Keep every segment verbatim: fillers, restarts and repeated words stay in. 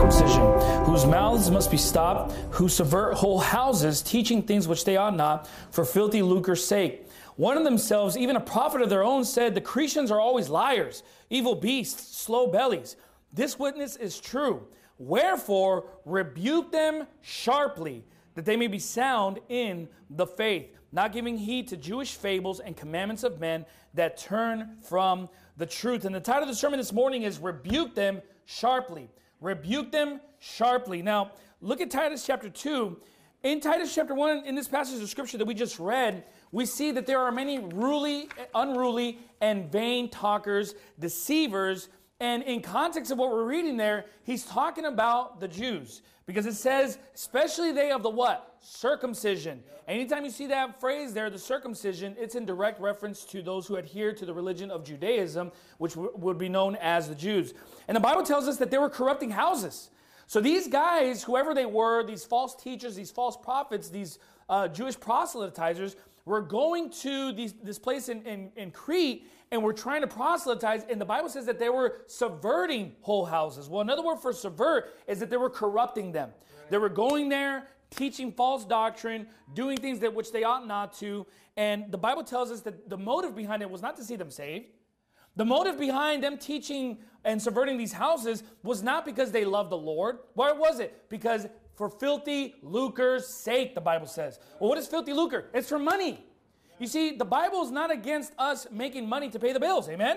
circumcision, whose mouths must be stopped, who subvert whole houses, teaching things which they ought not, for filthy lucre's sake. One of themselves, even a prophet of their own, said, the Cretians are always liars, evil beasts, slow bellies. This witness is true. Wherefore, rebuke them sharply, that they may be sound in the faith, not giving heed to Jewish fables and commandments of men that turn from the truth. And the title of the sermon this morning is Rebuke Them Sharply. Rebuke them sharply. Now, look at Titus chapter two. In Titus chapter one, in this passage of scripture that we just read, we see that there are many ruly, unruly, and vain talkers, deceivers. And in context of what we're reading there, he's talking about the Jews. Because it says, especially they of the what? Circumcision. Anytime you see that phrase there, the circumcision, it's in direct reference to those who adhere to the religion of Judaism, which w- would be known as the Jews. And the Bible tells us that they were corrupting houses. So these guys, whoever they were, these false teachers, these false prophets, these uh, Jewish proselytizers, were going to these, this place in, in, in Crete, and were trying to proselytize, and the Bible says that they were subverting whole houses. Well, another word for subvert is that they were corrupting them. Right. They were going there, teaching false doctrine, doing things that which they ought not to, and the Bible tells us that the motive behind it was not to see them saved. The motive behind them teaching and subverting these houses was not because they loved the Lord. Why was it? Because for filthy lucre's sake, the Bible says. Well, what is filthy lucre? It's for money. You see, the Bible is not against us making money to pay the bills. Amen? Amen?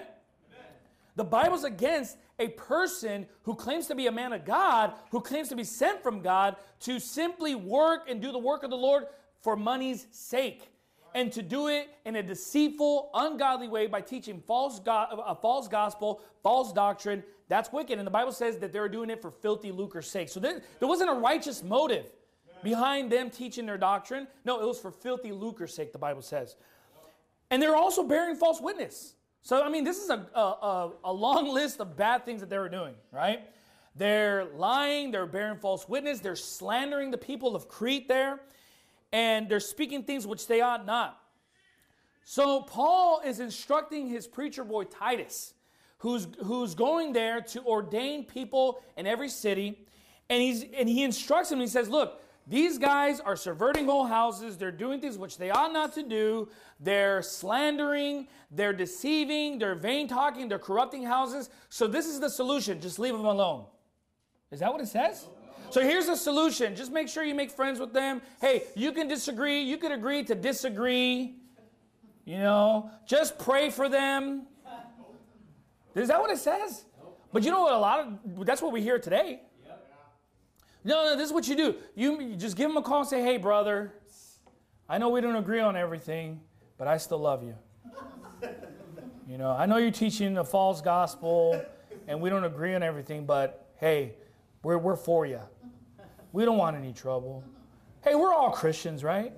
The Bible's against a person who claims to be a man of God, who claims to be sent from God, to simply work and do the work of the Lord for money's sake. And to do it in a deceitful, ungodly way by teaching false go- a false gospel, false doctrine. That's wicked. And the Bible says that they were doing it for filthy lucre's sake. So there, there wasn't a righteous motive behind them teaching their doctrine. No, it was for filthy lucre's sake, the Bible says. And they're also bearing false witness. So, I mean, this is a, a, a long list of bad things that they were doing, right? They're lying, they're bearing false witness, they're slandering the people of Crete there, and they're speaking things which they ought not. So Paul is instructing his preacher boy Titus, who's, who's going there to ordain people in every city, and, he's, and he instructs him, and he says, look, these guys are subverting whole houses. They're doing things which they ought not to do. They're slandering. They're deceiving. They're vain talking. They're corrupting houses. So this is the solution. Just leave them alone. Is that what it says? So here's the solution. Just make sure you make friends with them. Hey, you can disagree. You can agree to disagree. You know, just pray for them. Is that what it says? But you know what? A lot of that's what we hear today. No, no, this is what you do. You, you just give them a call and say, hey, brother, I know we don't agree on everything, but I still love you. You know, I know you're teaching a false gospel, and we don't agree on everything, but, hey, we're, we're for you. We don't want any trouble. Hey, we're all Christians, right?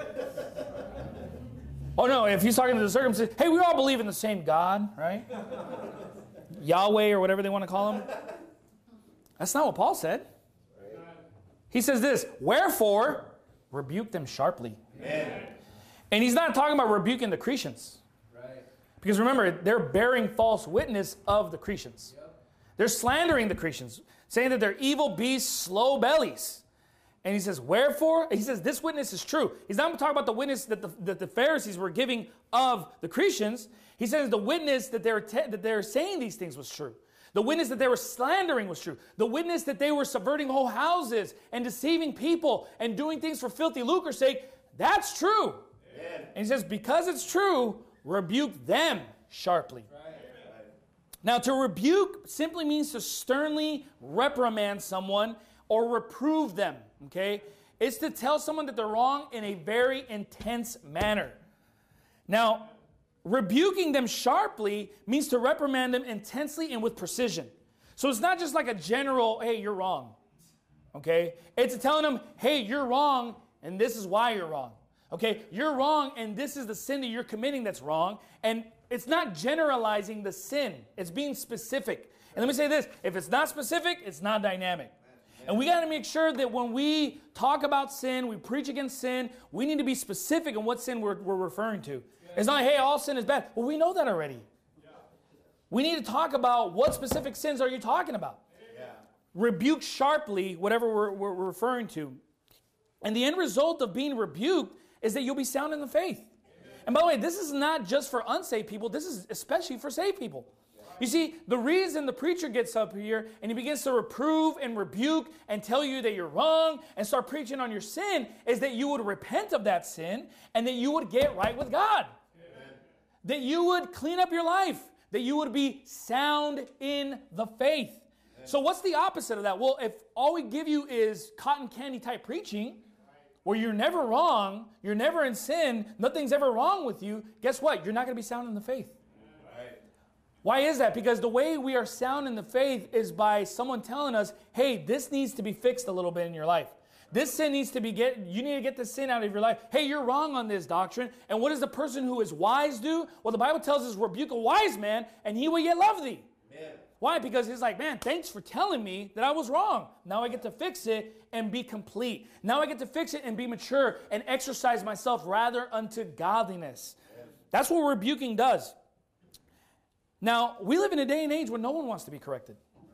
Oh, no, if he's talking to the circumcision, hey, we all believe in the same God, right? Yahweh or whatever they want to call him. That's not what Paul said. He says this, wherefore, rebuke them sharply. Amen. And he's not talking about rebuking the Cretians. Right. Because remember, they're bearing false witness of the Cretians. Yep. They're slandering the Cretians, saying that they're evil beasts, slow bellies. And he says, wherefore? He says, this witness is true. He's not talking about the witness that the, that the Pharisees were giving of the Cretians. He says the witness that they're, te- that they're saying these things was true. The witness that they were slandering was true. The witness that they were subverting whole houses and deceiving people and doing things for filthy lucre's sake, that's true. Amen. And he says, because it's true, rebuke them sharply. Right. Now, to rebuke simply means to sternly reprimand someone or reprove them, okay? It's to tell someone that they're wrong in a very intense manner. Now, rebuking them sharply means to reprimand them intensely and with precision. So it's not just like a general, hey, you're wrong. Okay? It's telling them, hey, you're wrong, and this is why you're wrong. Okay? You're wrong, and this is the sin that you're committing that's wrong. And it's not generalizing the sin. It's being specific. And let me say this. If it's not specific, it's not dynamic. And we got to make sure that when we talk about sin, we preach against sin, we need to be specific on what sin we're, we're referring to. It's not, hey, all sin is bad. Well, we know that already. Yeah. We need to talk about what specific sins are you talking about. Yeah. rebuke sharply whatever we're, we're referring to. And the end result of being rebuked is that you'll be sound in the faith. And by the way, this is not just for unsaved people. This is especially for saved people. You see, the reason the preacher gets up here and he begins to reprove and rebuke and tell you that you're wrong and start preaching on your sin is that you would repent of that sin and that you would get right with God. Amen. That you would clean up your life. That you would be sound in the faith. Amen. So what's the opposite of that? Well, if all we give you is cotton candy type preaching, where you're never wrong, you're never in sin, nothing's ever wrong with you, guess what? You're not going to be sound in the faith. Right. Why is that? Because the way we are sound in the faith is by someone telling us, hey, this needs to be fixed a little bit in your life. This sin needs to be, get. you need to get this sin out of your life. Hey, you're wrong on this doctrine. And what does the person who is wise do? Well, the Bible tells us, rebuke a wise man, and he will yet love thee. Amen. Why? Because he's like, man, thanks for telling me that I was wrong. Now I get to fix it and be complete. Now I get to fix it and be mature and exercise myself rather unto godliness. Amen. That's what rebuking does. Now, we live in a day and age where no one wants to be corrected.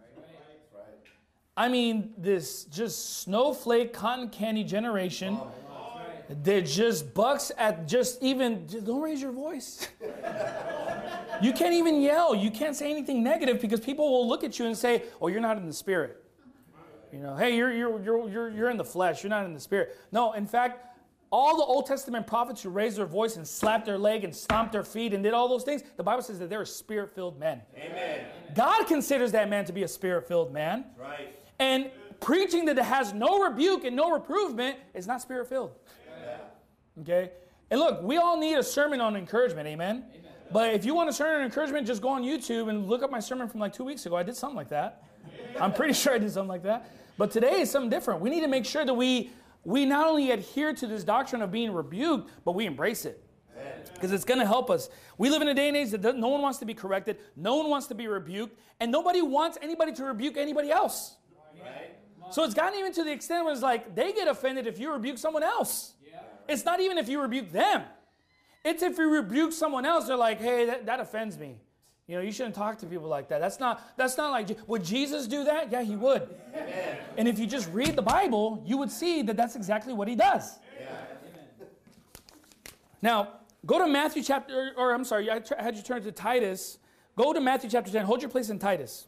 I mean, this just snowflake, cotton candy generation that just bucks at just even, just don't raise your voice. You can't even yell. You can't say anything negative because people will look at you and say, oh, you're not in the spirit. You know, hey, you're, you're, you're, you're, you're in the flesh. You're not in the spirit. No, in fact, all the Old Testament prophets who raised their voice and slapped their leg and stomped their feet and did all those things, the Bible says that they're spirit-filled men. Amen. God considers that man to be a spirit-filled man. Right. And preaching that has no rebuke and no reprovement is not spirit-filled. Yeah. Okay? And look, we all need a sermon on encouragement, amen? Amen? But if you want a sermon on encouragement, just go on YouTube and look up my sermon from like two weeks ago. I did something like that. I'm pretty sure I did something like that. But today is something different. We need to make sure that we, we not only adhere to this doctrine of being rebuked, but we embrace it. Because it's going to help us. We live in a day and age that no one wants to be corrected. No one wants to be rebuked. And nobody wants anybody to rebuke anybody else. Right. So it's gotten even to the extent where it's like they get offended if you rebuke someone else. Yeah. It's not even if you rebuke them. It's if you rebuke someone else, they're like, hey, that, that offends me. You know, you shouldn't talk to people like that. That's not, that's not like, would Jesus do that? Yeah, he would. Amen. And if you just read the Bible, you would see that that's exactly what he does. Yeah. Now, go to Matthew chapter, or I'm sorry, I had you turn to Titus. Go to Matthew chapter ten. Hold your place in Titus.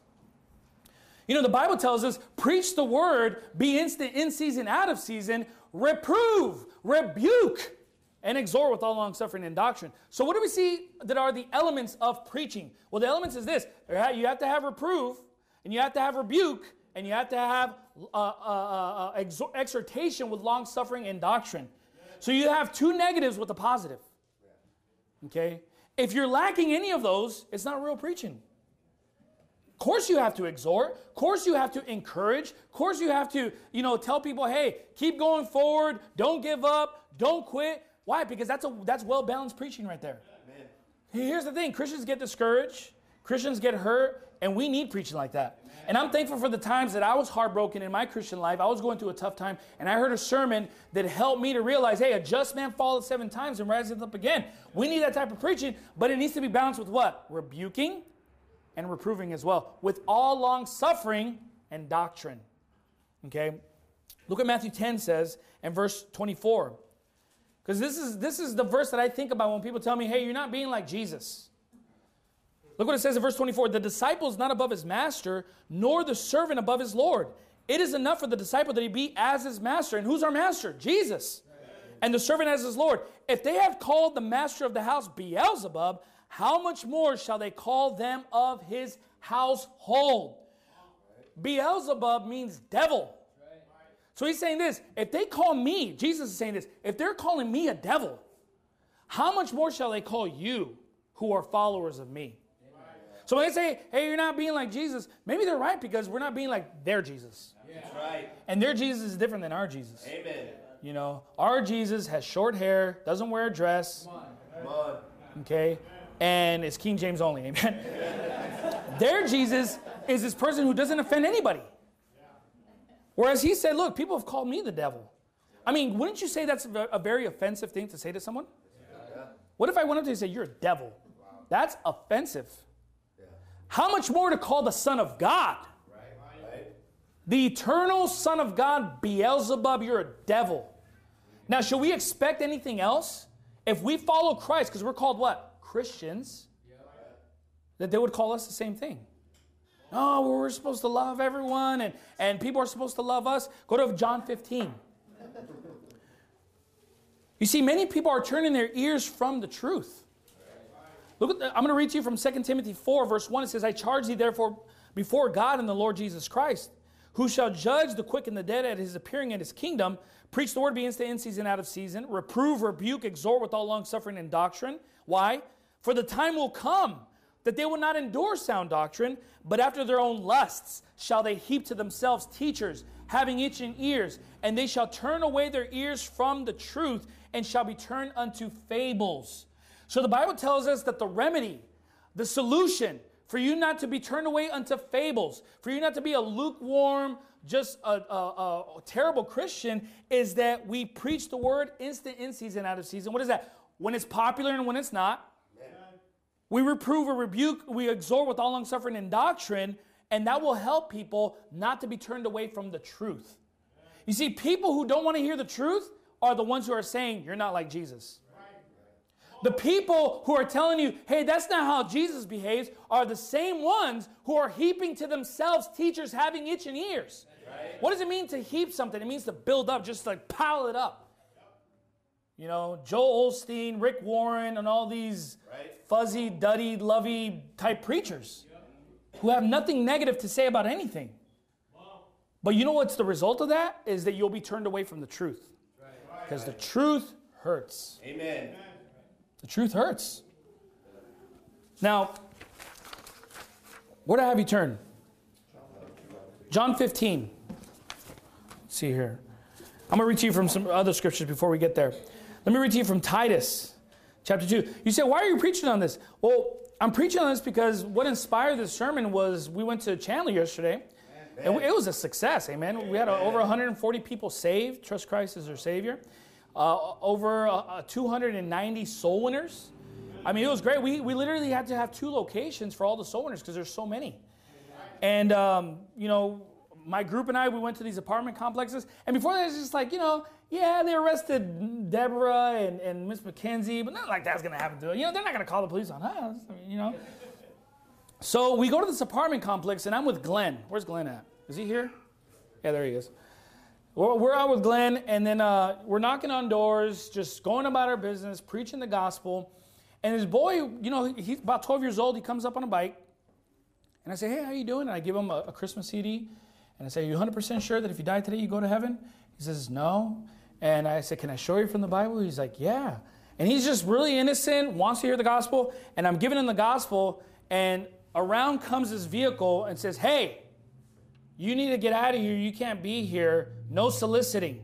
You know, the Bible tells us, preach the word, be instant in season, out of season, reprove, rebuke, and exhort with all long suffering and doctrine. So what do we see that are the elements of preaching? Well, the elements is this. You have to have reproof, and you have to have rebuke, and you have to have uh, uh, uh, exhort, exhortation with long suffering and doctrine. So you have two negatives with a positive. Okay? If you're lacking any of those, it's not real preaching. Of course you have to exhort. Of course you have to encourage. Of course you have to, you know, tell people, hey, keep going forward. Don't give up. Don't quit. Why? Because that's a that's well-balanced preaching right there. Amen. Here's the thing. Christians get discouraged. Christians get hurt. And we need preaching like that. Amen. And I'm thankful for the times that I was heartbroken in my Christian life. I was going through a tough time. And I heard a sermon that helped me to realize, hey, a just man falleth seven times and rises up again. We need that type of preaching. But it needs to be balanced with what? Rebuking and reproving as well, with all long suffering and doctrine. Okay? Look what Matthew ten says in verse twenty-four. Because this is, this is the verse that I think about when people tell me, hey, you're not being like Jesus. Look what it says in verse twenty-four. The disciple is not above his master, nor the servant above his Lord. It is enough for the disciple that he be as his master. And who's our master? Jesus. And the servant as his Lord. If they have called the master of the house Beelzebub, how much more shall they call them of his household? Beelzebub means devil. So he's saying this, if they call me, Jesus is saying this, if they're calling me a devil, how much more shall they call you who are followers of me? So when they say, hey, you're not being like Jesus, maybe they're right because we're not being like their Jesus. That's right. And their Jesus is different than our Jesus. Amen. You know, our Jesus has short hair, doesn't wear a dress. Come on. Come on. Okay? And it's King James only. Amen. Their Jesus is this person who doesn't offend anybody. Whereas he said, look, people have called me the devil. I mean, wouldn't you say that's a very offensive thing to say to someone? Yeah. What if I went up to you and said, you're a devil? Wow. That's offensive. Yeah. How much more to call the Son of God? Right. The eternal Son of God, Beelzebub, you're a devil. Now, should we expect anything else? If we follow Christ, because we're called what? Christians. That they would call us the same thing. No, well, we're supposed to love everyone, and, and people are supposed to love us. Go to John fifteen. You see, many people are turning their ears from the truth. Look at the, I'm going to read to you from Second Timothy four, verse one. It says, I charge thee therefore before God and the Lord Jesus Christ, who shall judge the quick and the dead at his appearing in his kingdom. Preach the word, be instant in season, out of season. Reprove, rebuke, exhort with all long suffering and doctrine. Why? For the time will come that they will not endure sound doctrine, but after their own lusts shall they heap to themselves teachers, having itching ears, and they shall turn away their ears from the truth, and shall be turned unto fables. So the Bible tells us that the remedy, the solution for you not to be turned away unto fables, for you not to be a lukewarm, just a, a, a terrible Christian, is that we preach the word instant in season, out of season. What is that? When it's popular and when it's not. We reprove or rebuke, we exhort with all long suffering and doctrine, and that will help people not to be turned away from the truth. You see, people who don't want to hear the truth are the ones who are saying, you're not like Jesus. The people who are telling you, hey, that's not how Jesus behaves, are the same ones who are heaping to themselves teachers having itching ears. Right. What does it mean to heap something? It means to build up, just like pile it up. You know, Joel Osteen, Rick Warren, and all these right. fuzzy, duddy, lovey type preachers who have nothing negative to say about anything. But you know what's the result of that? Is that you'll be turned away from the truth. Because the truth hurts. Amen. The truth hurts. Now, where do I have you turn? John fifteen. Let's see here. I'm going to read to you from some other scriptures before we get there. Let me read to you from Titus chapter two. You say, why are you preaching on this? Well, I'm preaching on this because what inspired this sermon was we went to Chandler yesterday. And it was a success, amen. We had uh, over one hundred forty people saved, trust Christ as their Savior. Uh, over uh, two hundred ninety soul winners. I mean, it was great. We we literally had to have two locations for all the soul winners because there's so many. And, um, you know, my group and I, we went to these apartment complexes. And before that, it was just like, you know, yeah, they arrested Deborah and, and Miss McKenzie, but not like that's going to happen to her. You know, they're not going to call the police on us, I mean, you know. So we go to this apartment complex, and I'm with Glenn. Where's Glenn at? Is he here? Yeah, there he is. We're, we're out with Glenn, and then uh, we're knocking on doors, just going about our business, preaching the gospel. And his boy, you know, he's about twelve years old. He comes up on a bike, and I say, hey, how you doing? And I give him a, a Christmas C D, and I say, are you one hundred percent sure that if you die today, you go to heaven? He says, no. And I said, can I show you from the Bible? He's like, yeah. And he's just really innocent, wants to hear the gospel, and I'm giving him the gospel, and around comes his vehicle and says, hey, you need to get out of here. You can't be here. No soliciting.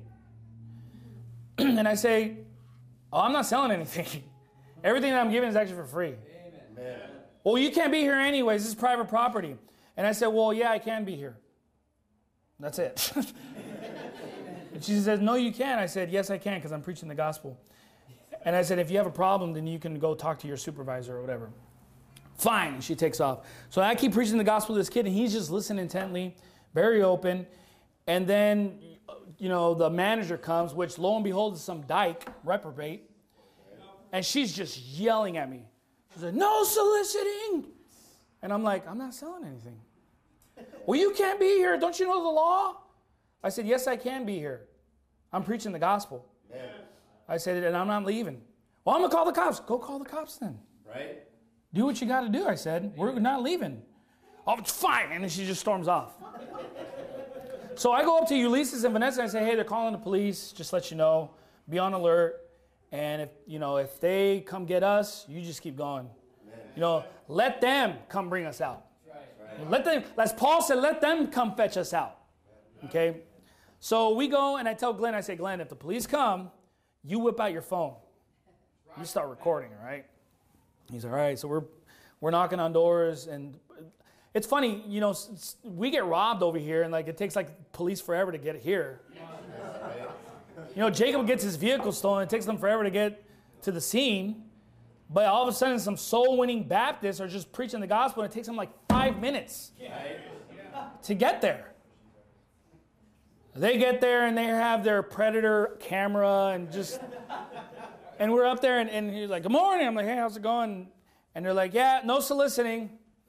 And I say, oh, I'm not selling anything. Everything that I'm giving is actually for free. Amen. Well, you can't be here anyways. This is private property. And I said, well, yeah, I can be here. That's it. And she says, no, you can't. I said, yes, I can because I'm preaching the gospel. And I said, if you have a problem, then you can go talk to your supervisor or whatever. Fine. And she takes off. So I keep preaching the gospel to this kid, and he's just listening intently, very open. And then, you know, the manager comes, which lo and behold is some dyke, reprobate. And she's just yelling at me. She's like, no soliciting. And I'm like, I'm not selling anything. Well, you can't be here. Don't you know the law? I said, yes, I can be here. I'm preaching the gospel. Yeah. I said, and I'm not leaving. Well, I'm going to call the cops. Go call the cops then. Right. Do what you got to do, I said. We're not leaving. Oh, it's fine. And then she just storms off. So I go up to Ulysses and Vanessa and I say, hey, they're calling the police. Just let you know. Be on alert. And if, you know, if they come get us, you just keep going. Amen. You know, let them come bring us out. Right. Right. Let them, as Paul said, let them come fetch us out. Okay? So we go and I tell Glenn, I say, Glenn, if the police come, you whip out your phone. You start recording, all right? He's all right. So we're we're knocking on doors, and it's funny, you know, we get robbed over here, and like it takes like police forever to get here. You know, Jacob gets his vehicle stolen. It takes them forever to get to the scene. But all of a sudden, some soul-winning Baptists are just preaching the gospel, and it takes them like five minutes to get there. They get there and they have their Predator camera and just, and we're up there and, and he's like, good morning. I'm like, hey, how's it going? And they're like, yeah, no soliciting.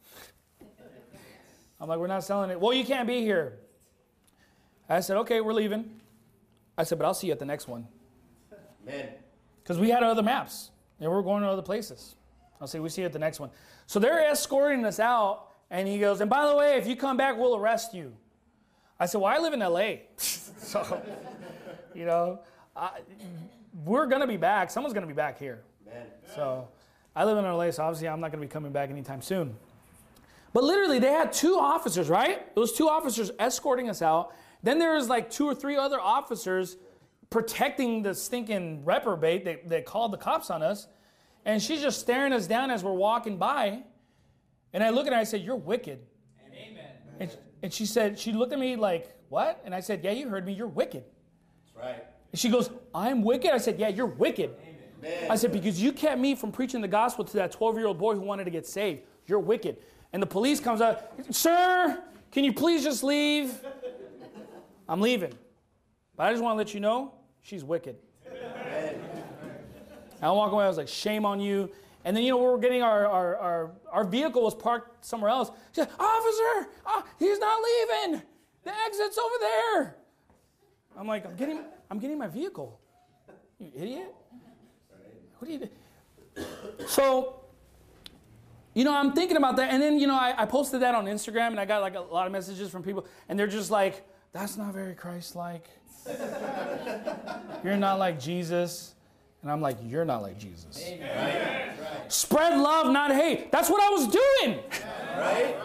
I'm like, we're not selling it. Well, you can't be here. I said, okay, we're leaving. I said, but I'll see you at the next one. Man. Because we had other maps and we're going to other places. I'll say, we see you at the next one. So they're escorting us out and he goes, and by the way, if you come back, we'll arrest you. I said, well, I live in L A. So, you know, I, we're going to be back. Someone's going to be back here. Man. So I live in L A, so obviously I'm not going to be coming back anytime soon. But literally, they had two officers, right? It was two officers escorting us out. Then there was like two or three other officers protecting the stinking reprobate that, that called the cops on us. And she's just staring us down as we're walking by. And I look at her and I said, you're wicked. Amen. And, and she said, she looked at me like, what? And I said, yeah, you heard me, you're wicked. That's right. And she goes, I'm wicked? I said, yeah, you're wicked. Amen. I said, because you kept me from preaching the gospel to that twelve-year-old boy who wanted to get saved. You're wicked. And the police comes out, sir, can you please just leave? I'm leaving. But I just want to let you know, she's wicked. Amen. I walk away, I was like, shame on you. And then, you know, we were getting our, our, our, our vehicle was parked somewhere else. She said, officer, uh, he's not leaving. The exit's over there. I'm like, I'm getting, I'm getting my vehicle. You idiot. What are you doing? So, you know, I'm thinking about that. And then, you know, I, I posted that on Instagram and I got like a lot of messages from people. And they're just like, that's not very Christ-like. You're not like Jesus. And I'm like, you're not like Jesus. Right. Spread love, not hate. That's what I was doing. Right.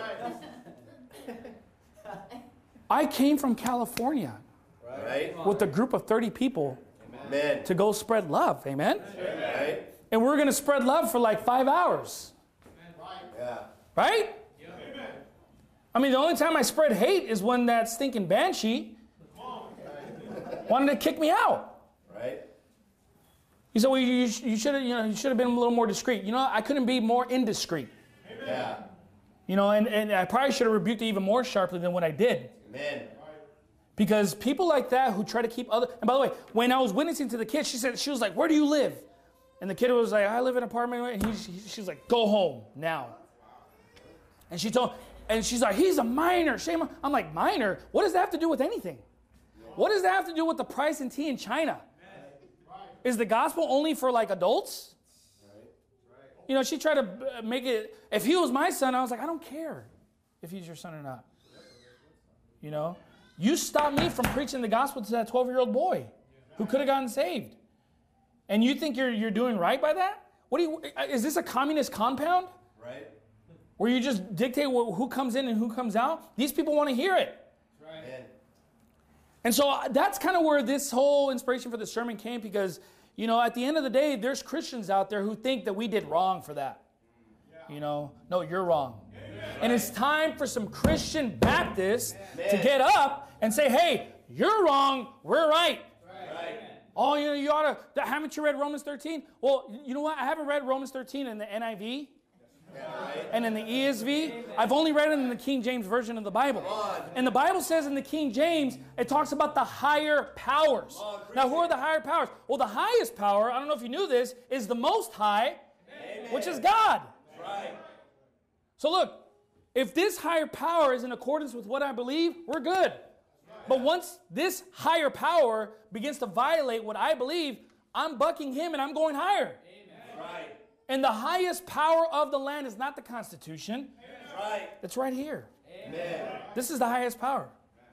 I came from California Right. with a group of thirty people Amen. to go spread love. Amen? Right. And we're going to spread love for like five hours. Yeah. Right? I mean, the only time I spread hate is when that stinking banshee wanted to kick me out. Right. He said, well, you, you should have, you know, you should have been a little more discreet. You know, I couldn't be more indiscreet. Yeah. You know, and, and I probably should have rebuked it even more sharply than what I did. Amen. Because people like that who try to keep other... And by the way, when I was witnessing to the kid, she said, she was like, where do you live? And the kid was like, I live in an apartment. And he, he, she was like, go home now. And she told... And she's like, he's a minor. Shame on... I'm like, minor? What does that have to do with anything? What does that have to do with the price in tea in China? Is the gospel only for like adults? You know, she tried to make it... If he was my son, I was like, I don't care if he's your son or not. You know? You stopped me from preaching the gospel to that twelve-year-old boy who could have gotten saved. And you think you're you're doing right by that? What do you, is this a communist compound? Right. Where you just dictate who comes in and who comes out? These people want to hear it. Right. And so that's kind of where this whole inspiration for the sermon came, because, you know, at the end of the day, there's Christians out there who think that we did wrong for that. You know, no, you're wrong. And it's time for some Christian Baptists to get up and say, hey, you're wrong, we're right. Right. Oh, you know, you ought to, haven't you read Romans thirteen? Well, you know what? I haven't read Romans thirteen in the N I V and in the E S V. I've only read it in the King James Version of the Bible. And the Bible says in the King James, it talks about the higher powers. Now, who are the higher powers? Well, the highest power, I don't know if you knew this, is the Most High, which is God. Right. So look, if this higher power is in accordance with what I believe, we're good. But once this higher power begins to violate what I believe, I'm bucking him and I'm going higher. Right. And the highest power of the land is not the Constitution. Right. It's right here. Amen. This is the highest power.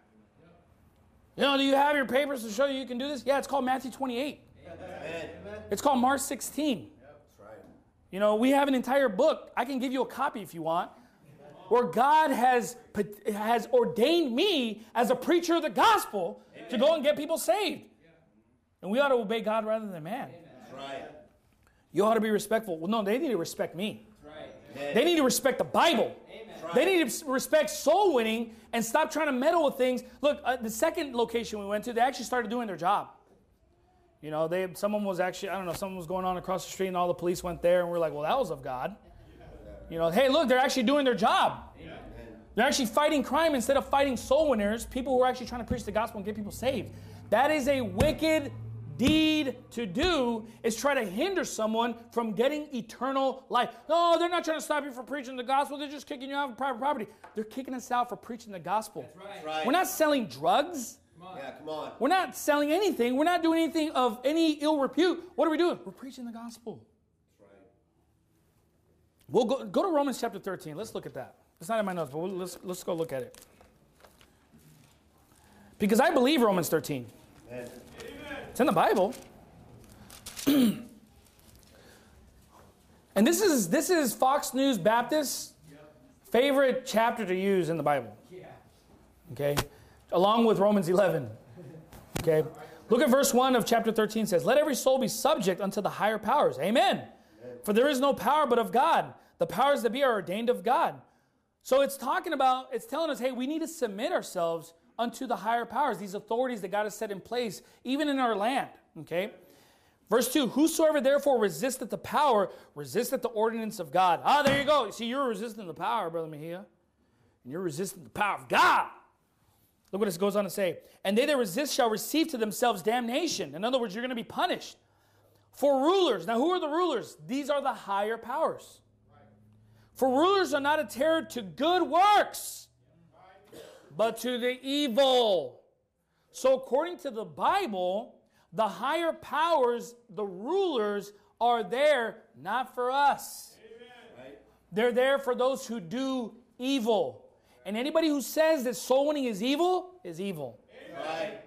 You know, do you have your papers to show you you can do this? Yeah, it's called Matthew twenty-eight. Amen. It's called Mark sixteen. That's right. You know, we have an entire book. I can give you a copy if you want, where God has, has ordained me as a preacher of the gospel Amen. To go and get people saved. And we ought to obey God rather than man. That's right. You ought to be respectful. Well, no, they need to respect me. Right. They need to respect the Bible. Right. They need to respect soul winning and stop trying to meddle with things. Look, uh, the second location we went to, they actually started doing their job. You know, they someone was actually, I don't know, someone was going on across the street and all the police went there and we're like, well, that was of God. You know, hey, look, they're actually doing their job. Amen. They're actually fighting crime instead of fighting soul winners, people who are actually trying to preach the gospel and get people saved. That is a wicked deed to do, is try to hinder someone from getting eternal life. No, they're not trying to stop you from preaching the gospel. They're just kicking you out of private property. They're kicking us out for preaching the gospel. That's right. That's right. We're not selling drugs. Come on. Yeah, come on. We're not selling anything. We're not doing anything of any ill repute. What are we doing? We're preaching the gospel. That's right. We'll go, go to Romans chapter thirteen. Let's look at that. It's not in my notes, but we'll, let's, let's go look at it. Because I believe Romans thirteen. Amen. It's in the Bible. And this is this is Fox News Baptist's favorite chapter to use in the Bible. Okay? Along with Romans eleven. Okay? Look at verse one of chapter thirteen. It says, let every soul be subject unto the higher powers. Amen. For there is no power but of God. The powers that be are ordained of God. So it's talking about, it's telling us, hey, we need to submit ourselves unto the higher powers, these authorities that God has set in place, even in our land. Okay? Verse two, whosoever therefore resisteth the power, resisteth the ordinance of God. Ah, there you go. See, you're resisting the power, Brother Mejia. And you're resisting the power of God. Look what it goes on to say. And they that resist shall receive to themselves damnation. In other words, you're going to be punished. For rulers. Now, who are the rulers? These are the higher powers. For rulers are not a terror to good works, but to the evil. So according to the Bible, the higher powers, the rulers, are there not for us. Amen. They're there for those who do evil. And anybody who says that soul winning is evil, is evil. Right.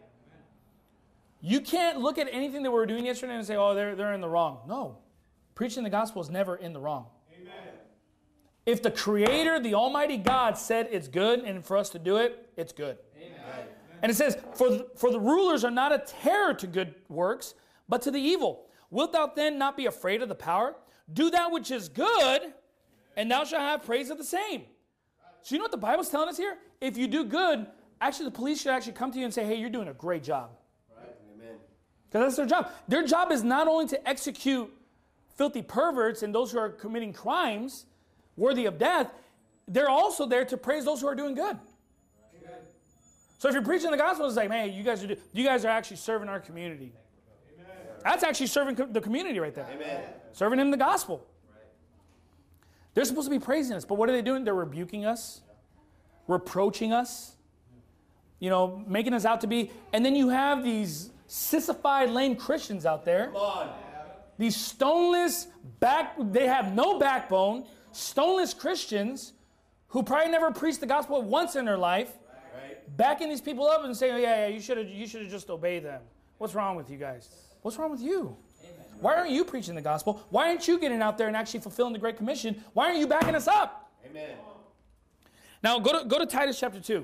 You can't look at anything that we were doing yesterday and say, oh, they're, they're in the wrong. No. Preaching the gospel is never in the wrong. Amen. If the Creator, the Almighty God, said it's good and for us to do it, it's good. Amen. And it says, for the, for the rulers are not a terror to good works, but to the evil. Wilt thou then not be afraid of the power? Do that which is good, and thou shalt have praise of the same. So you know what the Bible's telling us here? If you do good, actually the police should actually come to you and say, hey, you're doing a great job. Right. Amen. Because that's their job. Their job is not only to execute filthy perverts and those who are committing crimes worthy of death, they're also there to praise those who are doing good. Amen. So if you're preaching the gospel, it's like, man, you guys are, do, you guys are actually serving our community. Amen. That's actually serving co- the community right there. Amen. Serving him the gospel. They're supposed to be praising us, but what are they doing? They're rebuking us, reproaching us, you know, making us out to be. And then you have these sissified, lame Christians out there. Come on. These stoneless, back, they have no backbone, stoneless Christians who probably never preached the gospel once in their life, right. Backing these people up and saying, oh, yeah, yeah, you should have you should have just obeyed them. What's wrong with you guys? What's wrong with you? Why aren't you preaching the gospel? Why aren't you getting out there and actually fulfilling the Great Commission? Why aren't you backing us up? Amen. Now go to go to Titus chapter two.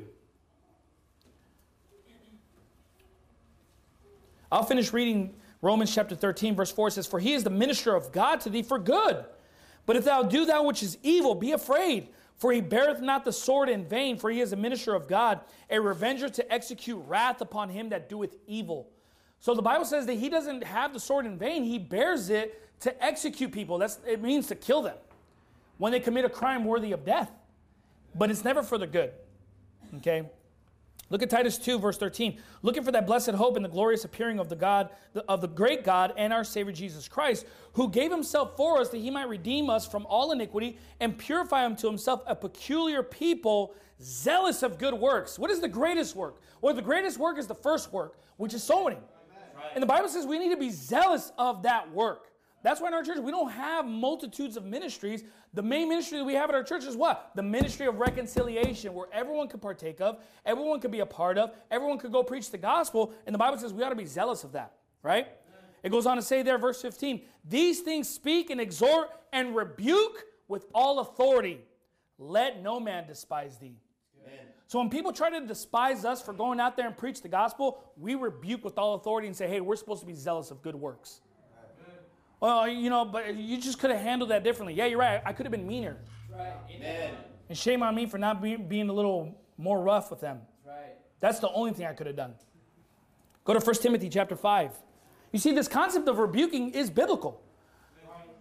I'll finish reading Romans chapter thirteen, verse four. It says, for he is the minister of God to thee for good. But if thou do that which is evil, be afraid. For he beareth not the sword in vain, for he is a minister of God, a revenger to execute wrath upon him that doeth evil. So the Bible says that he doesn't have the sword in vain. He bears it to execute people. That's, it means to kill them when they commit a crime worthy of death. But it's never for the good. Okay? Look at Titus two, verse thirteen. Looking for that blessed hope and the glorious appearing of the God, of the great God and our Savior Jesus Christ, who gave himself for us that he might redeem us from all iniquity and purify unto himself a peculiar people, zealous of good works. What is the greatest work? Well, the greatest work is the first work, which is soul winning. And the Bible says we need to be zealous of that work. That's why in our church we don't have multitudes of ministries. The main ministry that we have at our church is what? The ministry of reconciliation, where everyone can partake of, everyone can be a part of, everyone could go preach the gospel, and the Bible says we ought to be zealous of that, right? It goes on to say there, verse fifteen, these things speak and exhort and rebuke with all authority. Let no man despise thee. Amen. So when people try to despise us for going out there and preach the gospel, we rebuke with all authority and say, hey, we're supposed to be zealous of good works. Amen. Well, you know, but you just could have handled that differently. Yeah, you're right. I could have been meaner. Right. Amen. And shame on me for not be, being a little more rough with them. Right. That's the only thing I could have done. Go to First Timothy chapter five. You see, this concept of rebuking is biblical.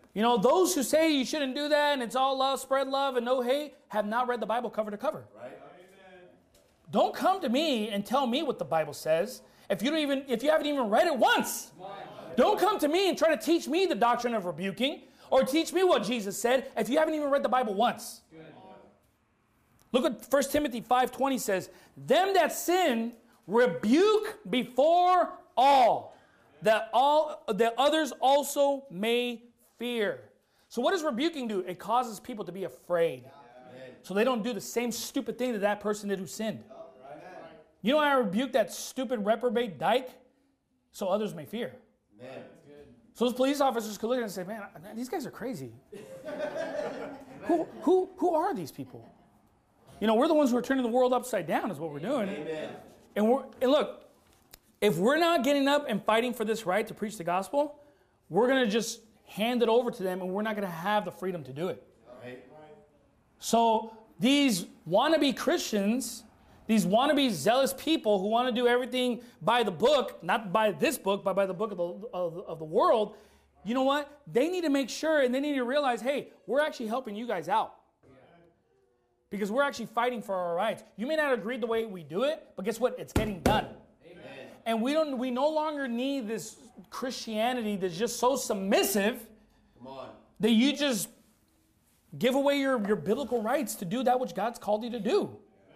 You know, those who say you shouldn't do that and it's all love, spread love and no hate, have not read the Bible cover to cover. Right. Don't come to me and tell me what the Bible says if you don't even if you haven't even read it once. Don't come to me and try to teach me the doctrine of rebuking or teach me what Jesus said if you haven't even read the Bible once. Look what First Timothy five twenty says, them that sin rebuke before all, that all that others also may fear. So what does rebuking do? It causes people to be afraid. Amen. So they don't do the same stupid thing that that person did who sinned. Amen. You know, I rebuke that stupid reprobate dyke so others may fear. Amen. So those police officers could look at it and say, man, these guys are crazy. who, who, who are these people? You know, we're the ones who are turning the world upside down is what we're doing. Amen. And, we're, and look, if we're not getting up and fighting for this right to preach the gospel, we're going to just hand it over to them and we're not going to have the freedom to do it. Right. So these wannabe Christians, these wannabe zealous people who want to do everything by the book, not by this book, but by the book of the, of, of the world, you know what? They need to make sure and they need to realize, hey, we're actually helping you guys out. Because we're actually fighting for our rights. You may not agree the way we do it, but guess what? It's getting done. Amen. And we don't. We no longer need this Christianity that's just so submissive Come on. that you just give away your, your biblical rights to do that which God's called you to do.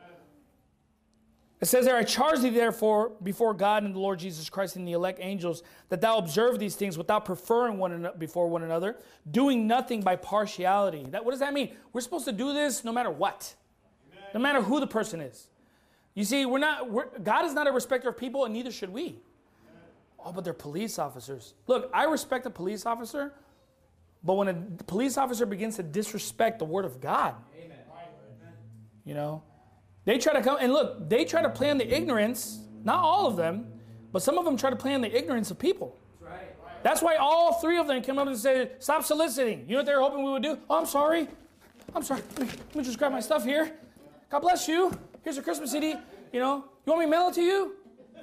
It says there, I charge thee therefore before God and the Lord Jesus Christ and the elect angels that thou observe these things without preferring one another before one another, doing nothing by partiality. That, what does that mean? We're supposed to do this no matter what. Amen. No matter who the person is. You see, we're not. We're, God is not a respecter of people, and neither should we. Amen. Oh, but they're police officers. Look, I respect a police officer, but when a police officer begins to disrespect the word of God, Amen. You know, they try to come, and look, they try to play on the ignorance, not all of them, but some of them try to play on the ignorance of people. That's right. That's why all three of them came up and said, stop soliciting. You know what they were hoping we would do? Oh, I'm sorry. I'm sorry. Let me, let me just grab my stuff here. God bless you. Here's a Christmas C D. You know, you want me to mail it to you?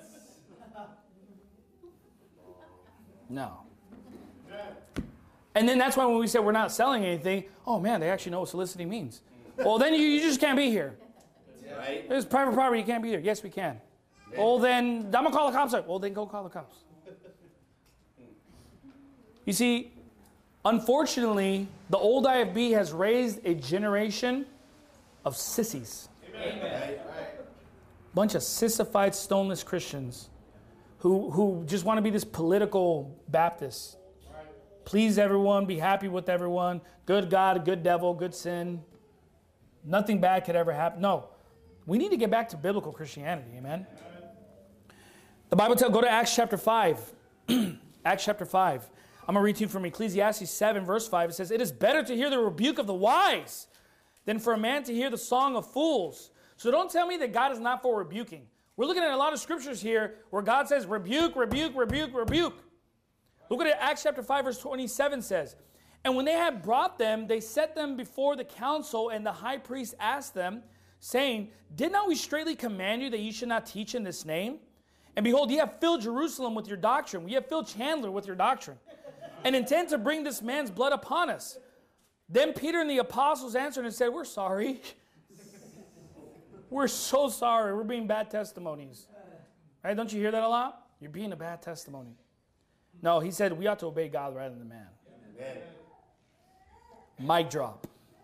No. And then that's why when we said we're not selling anything, oh man, they actually know what soliciting means. Well, then you, you just can't be here. Right. It's private property, you can't be here. Yes, we can. Yeah. Well, then, I'm going to call the cops. Well, then go call the cops. You see, unfortunately, the old I F B has raised a generation of sissies. Amen. Bunch of sissified, stoneless Christians who, who just want to be this political Baptist. Please everyone, be happy with everyone. Good God, good devil, good sin. Nothing bad could ever happen. No. We need to get back to biblical Christianity, amen? The Bible tells, go to Acts chapter five. Acts chapter five. I'm going to read to you from Ecclesiastes seven, verse five. It says, it is better to hear the rebuke of the wise than for a man to hear the song of fools. So don't tell me that God is not for rebuking. We're looking at a lot of scriptures here where God says, rebuke, rebuke, rebuke, rebuke. Look what Acts chapter five, verse twenty-seven says. And when they had brought them, they set them before the council, and the high priest asked them, saying, did not we straitly command you that you should not teach in this name? And behold, ye have filled Jerusalem with your doctrine. We have filled Chandler with your doctrine, and intend to bring this man's blood upon us. Then Peter and the apostles answered and said, we're sorry. We're so sorry. We're being bad testimonies. Right? Don't you hear that a lot? You're being a bad testimony. No, he said we ought to obey God rather than man. Amen. Mic drop.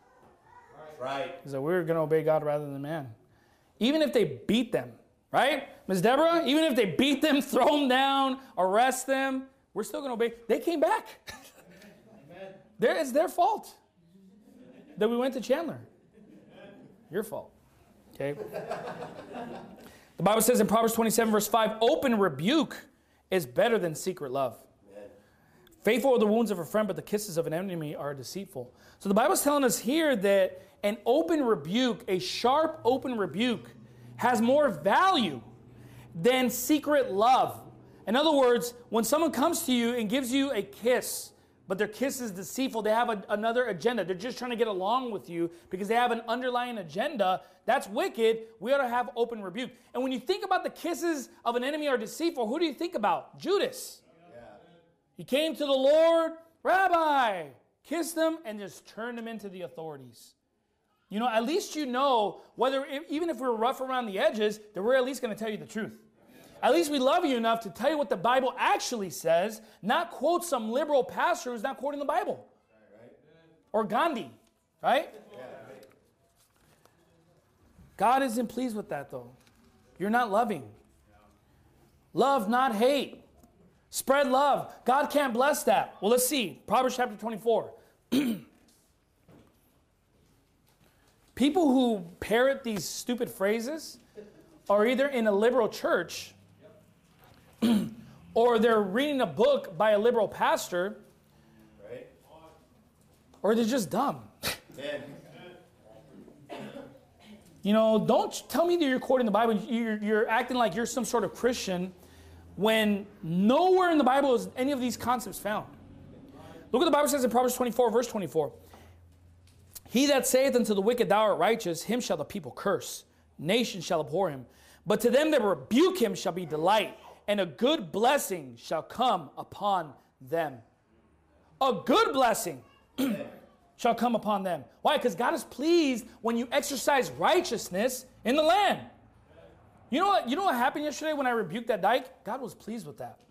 Right. He said, we're going to obey God rather than man. Even if they beat them, right? Miz Deborah, even if they beat them, throw them down, arrest them, we're still going to obey. They came back. Amen. It's their fault that we went to Chandler. Your fault. Okay? The Bible says in Proverbs twenty-seven, verse five, open rebuke is better than secret love. Amen. Faithful are the wounds of a friend, but the kisses of an enemy are deceitful. So the Bible's telling us here that an open rebuke, a sharp open rebuke, has more value than secret love. In other words, when someone comes to you and gives you a kiss, but their kiss is deceitful, they have a, another agenda. They're just trying to get along with you because they have an underlying agenda. That's wicked. We ought to have open rebuke. And when you think about the kisses of an enemy are deceitful, who do you think about? Judas. Yeah. He came to the Lord, Rabbi, kiss them, and just turn them into the authorities. You know, at least you know whether, even if we're rough around the edges, that we're at least going to tell you the truth. At least we love you enough to tell you what the Bible actually says, not quote some liberal pastor who's not quoting the Bible. Or Gandhi, right? God isn't pleased with that, though. You're not loving. Love, not hate. Spread love. God can't bless that. Well, let's see. Proverbs chapter twenty-four. People who parrot these stupid phrases are either in a liberal church or they're reading a book by a liberal pastor, Right. or they're just dumb. Amen. You know, don't tell me that you're quoting the Bible. You're, you're acting like you're some sort of Christian when nowhere in the Bible is any of these concepts found. Look what the Bible says in Proverbs twenty-four, verse twenty-four. He that saith unto the wicked, thou art righteous, him shall the people curse. Nations shall abhor him. But to them that rebuke him shall be delight, and a good blessing shall come upon them. A good blessing shall come upon them. Why? Because God is pleased when you exercise righteousness in the land. You know what? You know what happened yesterday when I rebuked that dyke? God was pleased with that.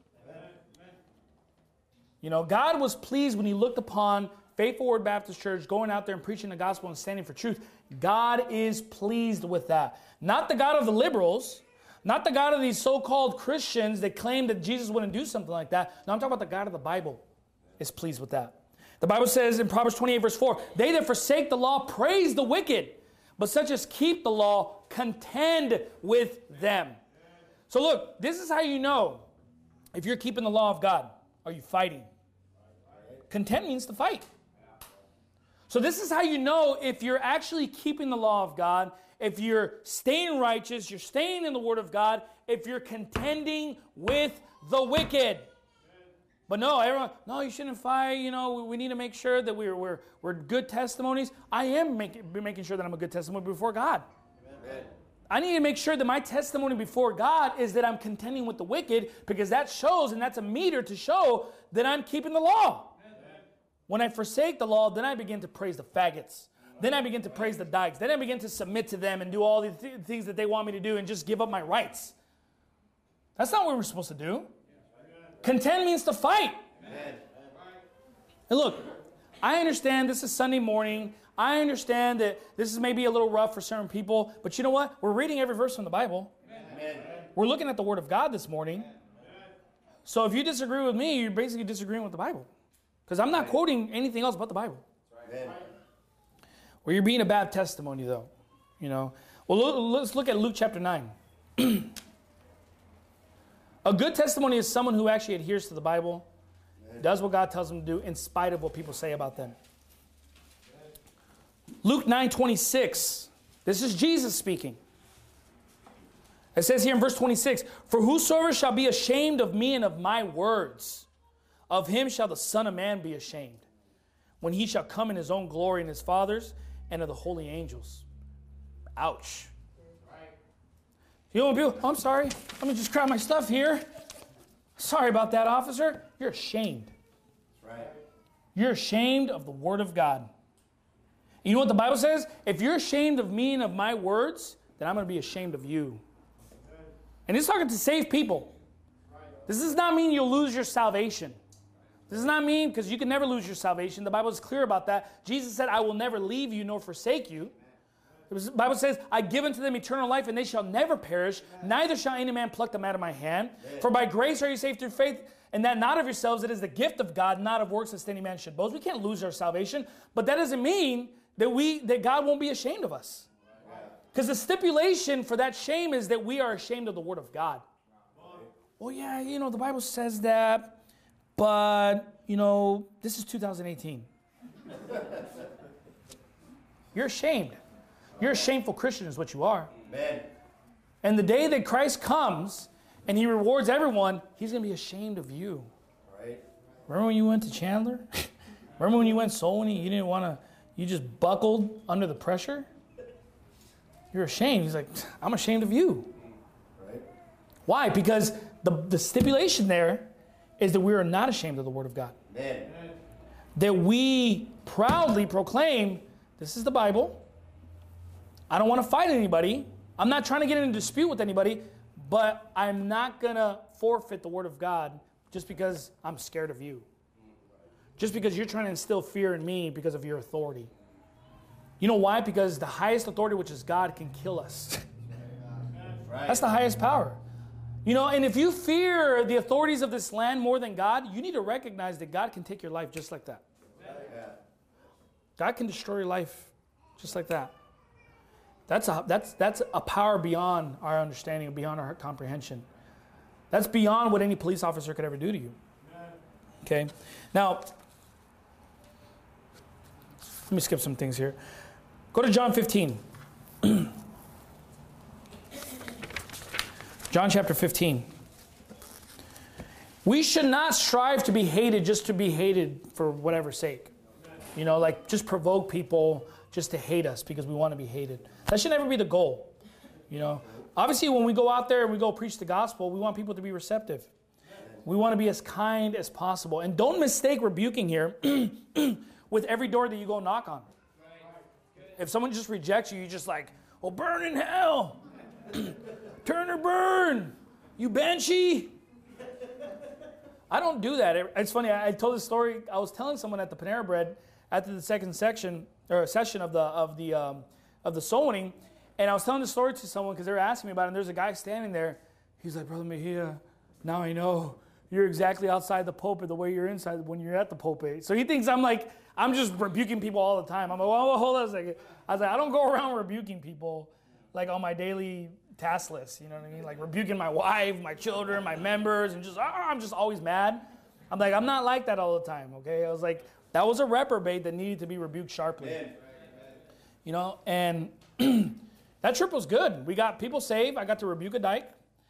You know, God was pleased when he looked upon Faithful Word Baptist Church going out there and preaching the gospel and standing for truth. God is pleased with that. Not the God of the liberals, not the God of these so-called Christians that claim that Jesus wouldn't do something like that. No, I'm talking about the God of the Bible is pleased with that. The Bible says in Proverbs twenty-eight, verse four, they that forsake the law praise the wicked, but such as keep the law contend with them. So look, this is how you know if you're keeping the law of God. Are you fighting? Content means to fight. So this is how you know if you're actually keeping the law of God, if you're staying righteous, you're staying in the Word of God, if you're contending with the wicked. But no, everyone, no, you shouldn't fight. You know, we, we need to make sure that we're we're we're good testimonies. I am making making sure that I'm a good testimony before God. Amen. I need to make sure that my testimony before God is that I'm contending with the wicked, because that shows, and that's a meter to show that I'm keeping the law. Amen. When I forsake the law, then I begin to praise the faggots. Then I begin to praise the dykes. Then I begin to submit to them and do all the th- things that they want me to do and just give up my rights. That's not what we're supposed to do. Contend means to fight. Amen. And look, I understand this is Sunday morning. I understand that this is maybe a little rough for certain people. But you know what? We're reading every verse from the Bible. Amen. We're looking at the Word of God this morning. So if you disagree with me, you're basically disagreeing with the Bible. Because I'm not quoting anything else but the Bible. Amen. Well, you're being a bad testimony, though. You know. Well, let's look at Luke chapter nine. A good testimony is someone who actually adheres to the Bible, Amen. Does what God tells them to do in spite of what people say about them. Amen. Luke nine twenty-six. This is Jesus speaking. It says here in verse twenty-six, for whosoever shall be ashamed of me and of my words, of him shall the Son of Man be ashamed, when he shall come in his own glory and his Father's and of the holy angels. Ouch. You know, people, oh, I'm sorry. Let me just grab my stuff here. Sorry about that, officer. You're ashamed. That's right. You're ashamed of the Word of God. You know what the Bible says? If you're ashamed of me and of my words, then I'm going to be ashamed of you. And it's talking to save people. This does not mean you'll lose your salvation. This does not mean, because you can never lose your salvation. The Bible is clear about that. Jesus said, I will never leave you nor forsake you. The Bible says, I give unto them eternal life, and they shall never perish, neither shall any man pluck them out of my hand. For by grace are you saved through faith, and that not of yourselves, it is the gift of God, not of works, lest any man should boast. We can't lose our salvation, but that doesn't mean that we that God won't be ashamed of us. Because the stipulation for that shame is that we are ashamed of the Word of God. Well, yeah, you know, the Bible says that, but, you know, this is two thousand eighteen. You're ashamed. You're a shameful Christian is what you are. Amen. And the day that Christ comes and he rewards everyone, he's going to be ashamed of you. Right. Remember when you went to Chandler? Remember when you went soul winning? You didn't want to, you just buckled under the pressure? You're ashamed. He's like, I'm ashamed of you. Right. Why? Because the, the stipulation there is that we are not ashamed of the Word of God. Amen. that we proudly proclaim, this is the Bible. I don't want to fight anybody. I'm not trying to get in a dispute with anybody, but I'm not going to forfeit the Word of God just because I'm scared of you. Just because you're trying to instill fear in me because of your authority. You know why? Because the highest authority, which is God, can kill us. Right. That's the highest power. You know, and if you fear the authorities of this land more than God, you need to recognize that God can take your life just like that. God can destroy your life just like that. That's a, that's, that's a power beyond our understanding, beyond our comprehension. That's beyond what any police officer could ever do to you. Okay? Now, let me skip some things here. Go to John fifteen. John chapter fifteen. We should not strive to be hated just to be hated for whatever sake. You know, like just provoke people just to hate us because we want to be hated. That should never be the goal. You know, obviously when we go out there and we go preach the gospel, we want people to be receptive. We want to be as kind as possible. And don't mistake rebuking here with every door that you go knock on. If someone just rejects you, you're just like, well, burn in hell. Turn or burn. You banshee. I don't do that. It's funny. I told this story. I was telling someone at the Panera Bread after the second section or session of the of the um, of the soul winning, and I was telling the story to someone because they were asking me about it. And there's a guy standing there. He's like, Brother Mejia, now I know you're exactly outside the pulpit the way you're inside when you're at the pulpit. So he thinks I'm like I'm just rebuking people all the time. I'm like, well, well hold on a second. I was like, I don't go around rebuking people like on my daily task list, you know what I mean? Like rebuking my wife, my children, my members, and just, oh, I'm just always mad. I'm like, I'm not like that all the time, okay? I was like, that was a reprobate that needed to be rebuked sharply. Amen. You know, and that trip was good. We got people saved. I got to rebuke a dyke.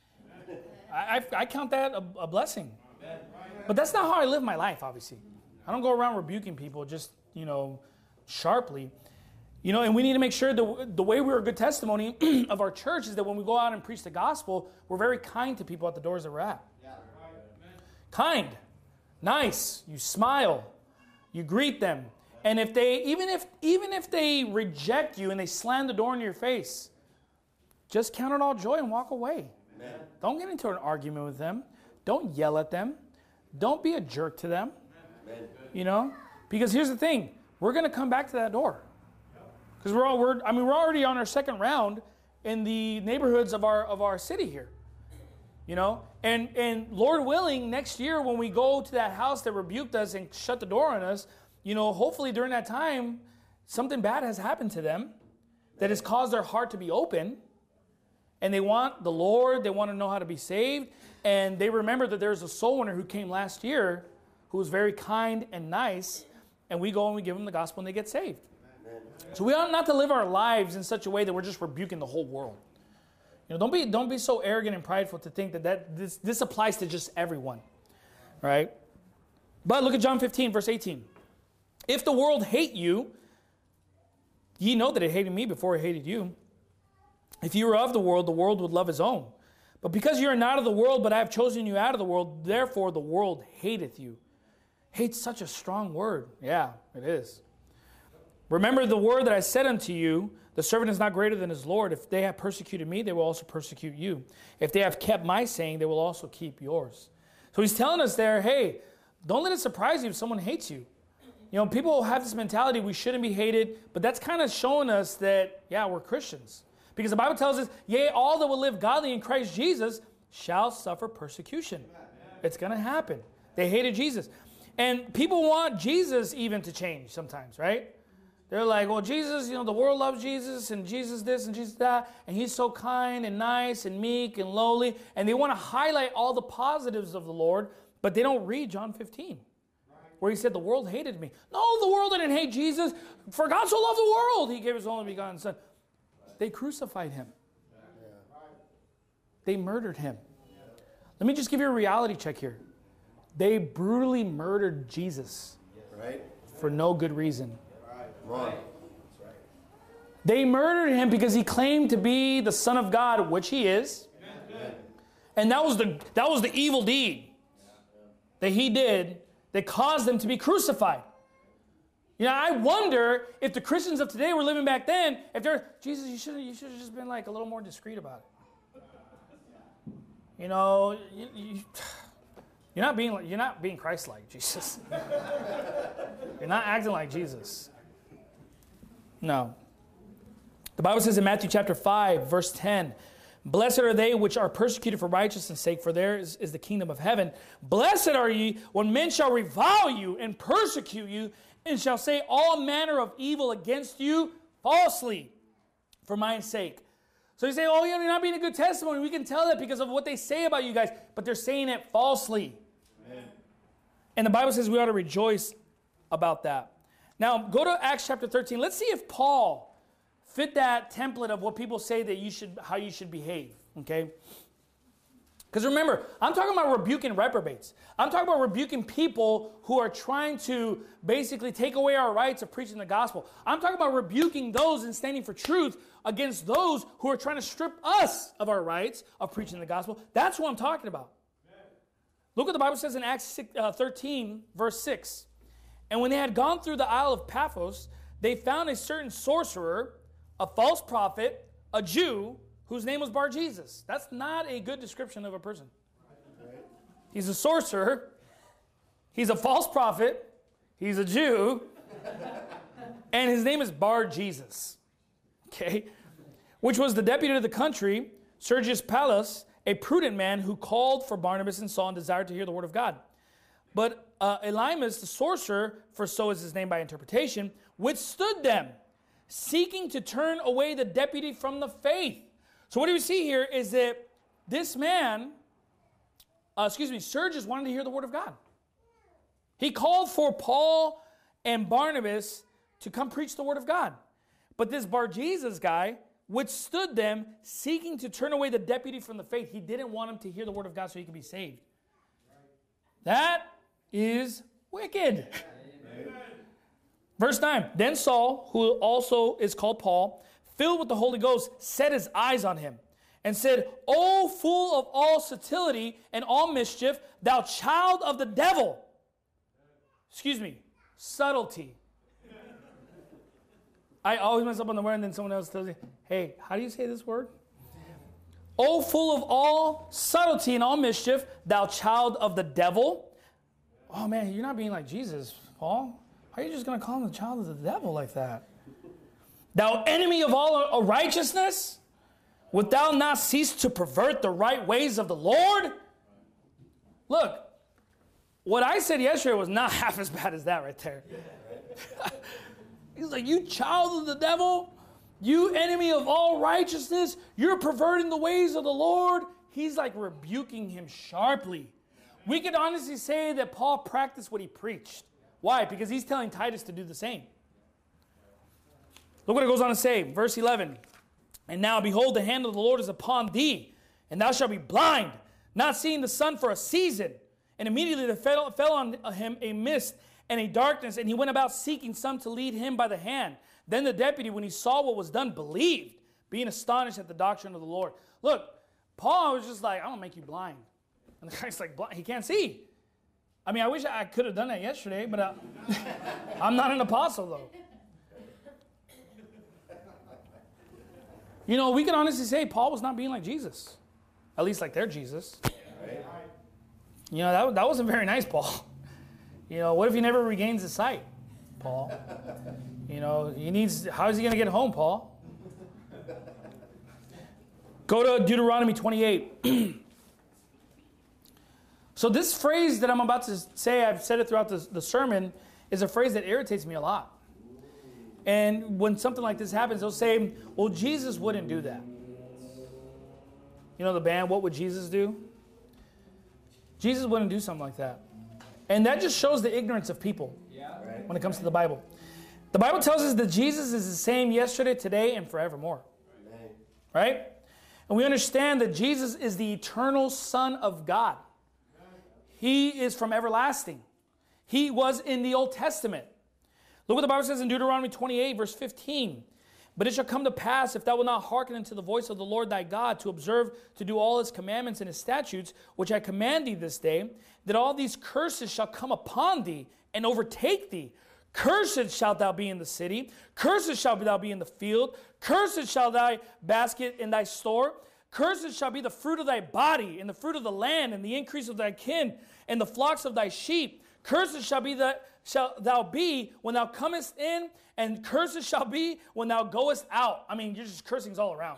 I, I, I count that a, a blessing. But that's not how I live my life, obviously. I don't go around rebuking people just, you know, sharply. You know, and we need to make sure the, the way we're a good testimony of our church is that when we go out and preach the gospel, we're very kind to people at the doors that we're at. Yeah. Kind, nice, you smile, you greet them. And if they, even if even if they reject you and they slam the door in your face, just count it all joy and walk away. Amen. Don't get into an argument with them. Don't yell at them. Don't be a jerk to them. Amen. You know, because here's the thing, we're going to come back to that door. Because we're all, we're, I mean, we're already on our second round in the neighborhoods of our of our city here, you know. And and Lord willing, next year when we go to that house that rebuked us and shut the door on us, you know, hopefully during that time, something bad has happened to them that has caused their heart to be open, and they want the Lord. They want to know how to be saved, and they remember that there's a soul winner who came last year, who was very kind and nice, and we go and we give them the gospel and they get saved. So we ought not to live our lives in such a way that we're just rebuking the whole world. You know, don't be don't be so arrogant and prideful to think that, that this, this applies to just everyone. Right? But look at John fifteen, verse eighteen. If the world hate you, ye know that it hated me before it hated you. If you were of the world, the world would love his own. But because you are not of the world, but I have chosen you out of the world, therefore the world hateth you. Hate's such a strong word. Yeah, it is. Remember the word that I said unto you, the servant is not greater than his Lord. If they have persecuted me, they will also persecute you. If they have kept my saying, they will also keep yours. So he's telling us there, hey, don't let it surprise you if someone hates you. You know, people have this mentality, we shouldn't be hated, but that's kind of showing us that, yeah, we're Christians. Because the Bible tells us, yea, all that will live godly in Christ Jesus shall suffer persecution. It's going to happen. They hated Jesus. And people want Jesus even to change sometimes, right? They're like, well, Jesus, you know, the world loves Jesus, and Jesus this and Jesus that, and he's so kind and nice and meek and lowly, and they want to highlight all the positives of the Lord, but they don't read John fifteen, where he said, the world hated me. No, the world didn't hate Jesus. For God so loved the world, he gave his only begotten Son. They crucified him. They murdered him. Let me just give you a reality check here. They brutally murdered Jesus Right. for no good reason. Right. They murdered him because he claimed to be the Son of God, which he is. Amen. And that was the that was the evil deed that he did that caused them to be crucified. You know, I wonder if the Christians of today were living back then, if they're, Jesus, you should have you should have just been like a little more discreet about it. You know, you, you, you're not being you're not being Christ-like, Jesus. You're not acting like Jesus. No. The Bible says in Matthew chapter five, verse ten, blessed are they which are persecuted for righteousness' sake, for theirs is the kingdom of heaven. Blessed are ye when men shall revile you and persecute you, and shall say all manner of evil against you falsely for my sake. So you say, oh, you're not being a good testimony. We can tell that because of what they say about you guys, but they're saying it falsely. Amen. And the Bible says we ought to rejoice about that. Now, go to Acts chapter thirteen. Let's see if Paul fit that template of what people say that you should, how you should behave, okay? Because remember, I'm talking about rebuking reprobates. I'm talking about rebuking people who are trying to basically take away our rights of preaching the gospel. I'm talking about rebuking those and standing for truth against those who are trying to strip us of our rights of preaching the gospel. That's what I'm talking about. Look what the Bible says in Acts thirteen, verse six. And when they had gone through the Isle of Paphos, they found a certain sorcerer, a false prophet, a Jew, whose name was Bar-Jesus. That's not a good description of a person. He's a sorcerer. He's a false prophet. He's a Jew. And his name is Bar-Jesus. Okay? Which was the deputy of the country, Sergius Paulus, a prudent man who called for Barnabas and Saul and desired to hear the word of God. But uh, Elymas, the sorcerer, for so is his name by interpretation, withstood them, seeking to turn away the deputy from the faith. So what do we see here is that this man, uh, excuse me, Sergius wanted to hear the word of God. He called for Paul and Barnabas to come preach the word of God. But this Bar-Jesus guy withstood them, seeking to turn away the deputy from the faith. He didn't want him to hear the word of God so he could be saved. That is wicked. Amen. Verse nine, then Saul, who also is called Paul, filled with the Holy Ghost, set his eyes on him and said, O full of all subtlety and all mischief, thou child of the devil. Excuse me, subtlety. I always mess up on the word and then someone else tells me, hey, how do you say this word? O full of all subtlety and all mischief, thou child of the devil. Oh man, you're not being like Jesus, Paul. How are you just going to call him the child of the devil like that? Thou enemy of all righteousness, wilt thou not cease to pervert the right ways of the Lord? Look, what I said yesterday was not half as bad as that right there. He's like, you child of the devil, you enemy of all righteousness, you're perverting the ways of the Lord. He's like rebuking him sharply. We could honestly say that Paul practiced what he preached. Why? Because he's telling Titus to do the same. Look what it goes on to say, verse eleven. And now, behold, the hand of the Lord is upon thee, and thou shalt be blind, not seeing the sun for a season. And immediately there fell, fell on him a mist and a darkness, and he went about seeking some to lead him by the hand. Then the deputy, when he saw what was done, believed, being astonished at the doctrine of the Lord. Look, Paul was just like, I'm going to make you blind. And the guy's like, blind. He can't see. I mean, I wish I could have done that yesterday, but uh, I'm not an apostle, though. You know, we can honestly say Paul was not being like Jesus. At least like their Jesus. You know, that, that wasn't very nice, Paul. You know, what if he never regains his sight, Paul? You know, he needs, how is he going to get home, Paul? Go to Deuteronomy twenty-eight. So this phrase that I'm about to say, I've said it throughout the, the sermon, is a phrase that irritates me a lot. And when something like this happens, they'll say, well, Jesus wouldn't do that. You know the band, What Would Jesus Do? Jesus wouldn't do something like that. And that just shows the ignorance of people yeah, right. when it comes to the Bible. The Bible tells us that Jesus is the same yesterday, today, and forevermore. Right? right? And we understand that Jesus is the eternal Son of God. He is from everlasting. He was in the Old Testament. Look what the Bible says in Deuteronomy twenty-eight, verse fifteen. But it shall come to pass, if thou wilt not hearken unto the voice of the Lord thy God, to observe to do all his commandments and his statutes, which I command thee this day, that all these curses shall come upon thee and overtake thee. Cursed shalt thou be in the city. Cursed shalt thou be in the field. Cursed shall thy basket in thy store. Cursed shall be the fruit of thy body, and the fruit of the land, and the increase of thy kin, and the flocks of thy sheep. Cursed shall be the shall thou be when thou comest in, and cursed shall be when thou goest out. I mean, you're just cursings all around.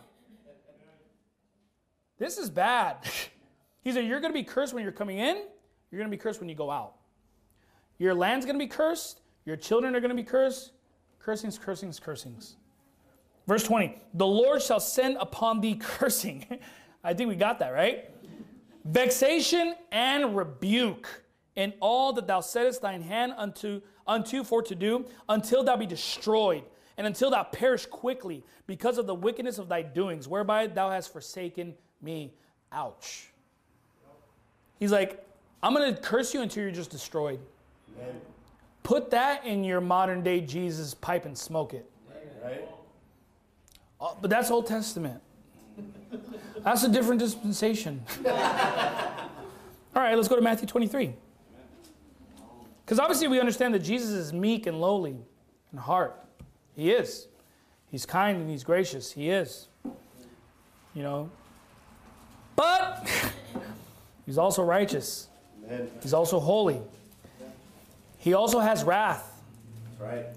This is bad. He said, you're going to be cursed when you're coming in. You're going to be cursed when you go out. Your land's going to be cursed. Your children are going to be cursed. Cursings, cursings, cursings. Verse twenty, the Lord shall send upon thee cursing. I think we got that, right? Vexation and rebuke in all that thou settest thine hand unto, unto for to do, until thou be destroyed, and until thou perish quickly, because of the wickedness of thy doings, whereby thou hast forsaken me. Ouch. He's like, I'm going to curse you until you're just destroyed. Amen. Put that in your modern day Jesus pipe and smoke it. Right. Uh, but that's Old Testament. That's a different dispensation. All right, let's go to Matthew twenty-three. Because obviously we understand that Jesus is meek and lowly in heart. He is. He's kind and he's gracious. He is. You know. But he's also righteous. Amen. He's also holy. He also has wrath. That's right.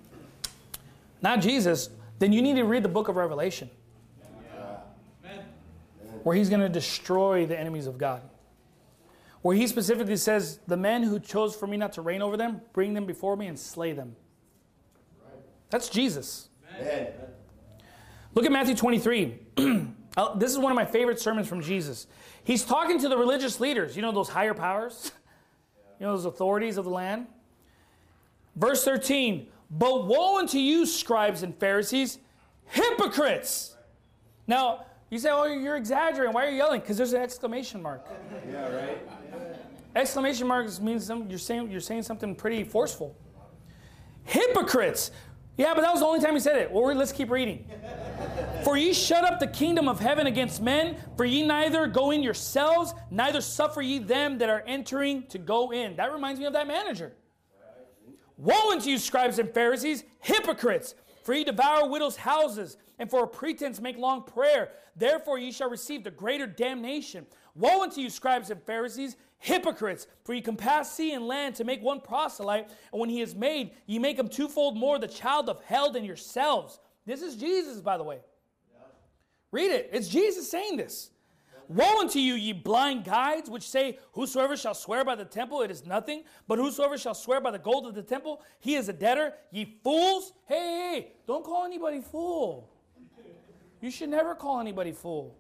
Not Jesus. Then you need to read the book of Revelation. Yeah. Where he's going to destroy the enemies of God. Where he specifically says, the men who chose for me not to reign over them, bring them before me and slay them. That's Jesus. Amen. Look at Matthew twenty-three. This is one of my favorite sermons from Jesus. He's talking to the religious leaders. You know, those higher powers? You know, those authorities of the land? Verse thirteen. But woe unto you, scribes and Pharisees, hypocrites! Now, you say, oh, you're exaggerating. Why are you yelling? Because there's an exclamation mark. Yeah, right. Exclamation marks means some, you're saying you're saying something pretty forceful. Hypocrites! Yeah, but that was the only time he said it. Well, let's keep reading. For ye shut up the kingdom of heaven against men, for ye neither go in yourselves, neither suffer ye them that are entering to go in. That reminds me of that manager. Woe unto you, scribes and Pharisees, hypocrites! For ye devour widows' houses, and for a pretense make long prayer. Therefore ye shall receive the greater damnation. Woe unto you, scribes and Pharisees, hypocrites! For ye compass sea and land to make one proselyte, and when he is made, ye make him twofold more the child of hell than yourselves. This is Jesus, by the way. Read it. It's Jesus saying this. Woe unto you, ye blind guides, which say, whosoever shall swear by the temple, it is nothing. But whosoever shall swear by the gold of the temple, he is a debtor. Ye fools. Hey, hey, hey, don't call anybody fool. You should never call anybody fool.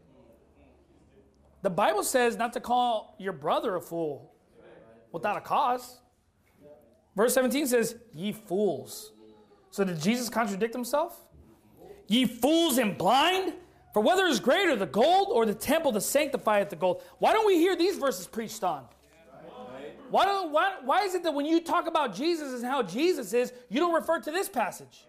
The Bible says not to call your brother a fool without a cause. Verse seventeen says, ye fools. So did Jesus contradict himself? Ye fools and blind? For whether is greater, the gold or the temple that sanctifieth the gold? Why don't we hear these verses preached on? Why, don't, why, why is it that when you talk about Jesus and how Jesus is, you don't refer to this passage?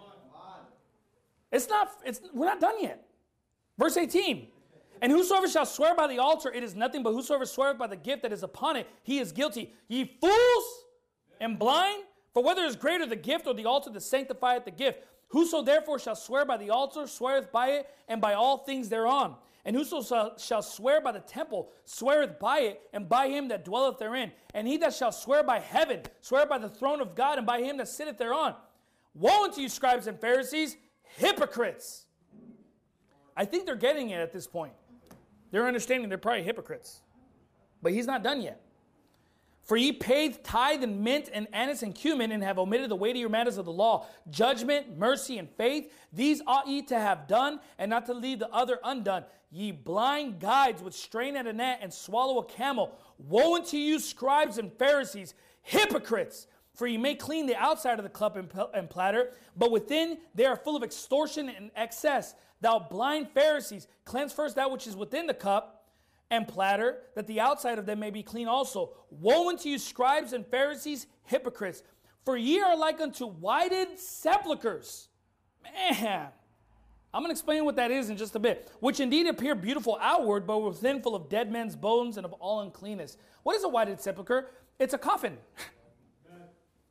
It's not, it's, we're not done yet. Verse eighteen. And whosoever shall swear by the altar, it is nothing, but whosoever sweareth by the gift that is upon it, he is guilty. Ye fools and blind? For whether is greater the gift or the altar that sanctifieth the gift? Whoso therefore shall swear by the altar, sweareth by it, and by all things thereon. And whoso shall, shall swear by the temple, sweareth by it, and by him that dwelleth therein. And he that shall swear by heaven, swear by the throne of God, and by him that sitteth thereon. Woe unto you, scribes and Pharisees, hypocrites! I think they're getting it at this point. They're understanding they're probably hypocrites. But he's not done yet. For ye pay tithe and mint and anise and cumin, and have omitted the weightier matters of the law, judgment, mercy, and faith. These ought ye to have done, and not to leave the other undone. Ye blind guides, which strain at a gnat and swallow a camel. Woe unto you, scribes and Pharisees, hypocrites! For ye may clean the outside of the cup and platter, but within they are full of extortion and excess. Thou blind Pharisees, cleanse first that which is within the cup and platter, that the outside of them may be clean also. Woe unto you, scribes and Pharisees, hypocrites! For ye are like unto whited sepulchres. Man, I'm going to explain what that is in just a bit. Which indeed appear beautiful outward, but within full of dead men's bones and of all uncleanness. What is a whited sepulchre? It's a coffin.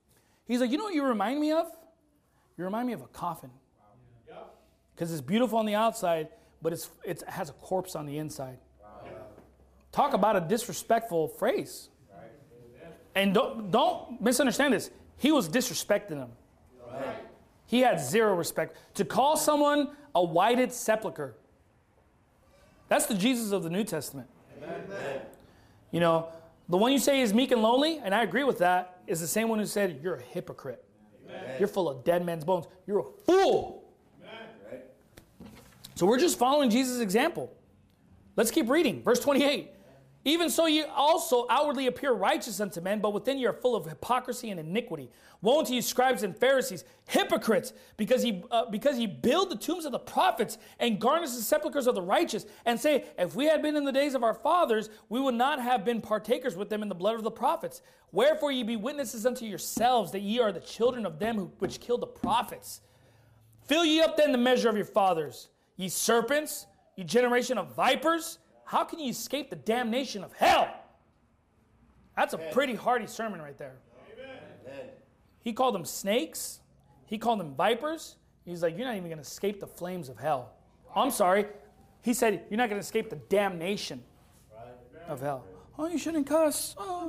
He's like, you know what you remind me of? You remind me of a coffin. Because it's beautiful on the outside, but it's, it's, it has a corpse on the inside. Talk about a disrespectful phrase. And don't, don't misunderstand this. He was disrespecting them. He had zero respect. To call someone a whited sepulcher, that's the Jesus of the New Testament. Amen. You know, the one you say is meek and lowly, and I agree with that, is the same one who said, you're a hypocrite. Amen. You're full of dead men's bones. You're a fool. Amen. So we're just following Jesus' example. Let's keep reading. Verse twenty-eight. Even so you also outwardly appear righteous unto men, but within you are full of hypocrisy and iniquity. Woe unto you, scribes and Pharisees, hypocrites, because ye, uh, because ye build the tombs of the prophets and garnish the sepulchres of the righteous, and say, if we had been in the days of our fathers, we would not have been partakers with them in the blood of the prophets. Wherefore ye be witnesses unto yourselves that ye are the children of them who, which killed the prophets. Fill ye up then the measure of your fathers, ye serpents, ye generation of vipers. How can you escape the damnation of hell? That's a pretty hearty sermon right there. Amen. He called them snakes. He called them vipers. He's like, you're not even going to escape the flames of hell. I'm sorry. He said, you're not going to escape the damnation of hell. Oh, you shouldn't cuss. Oh.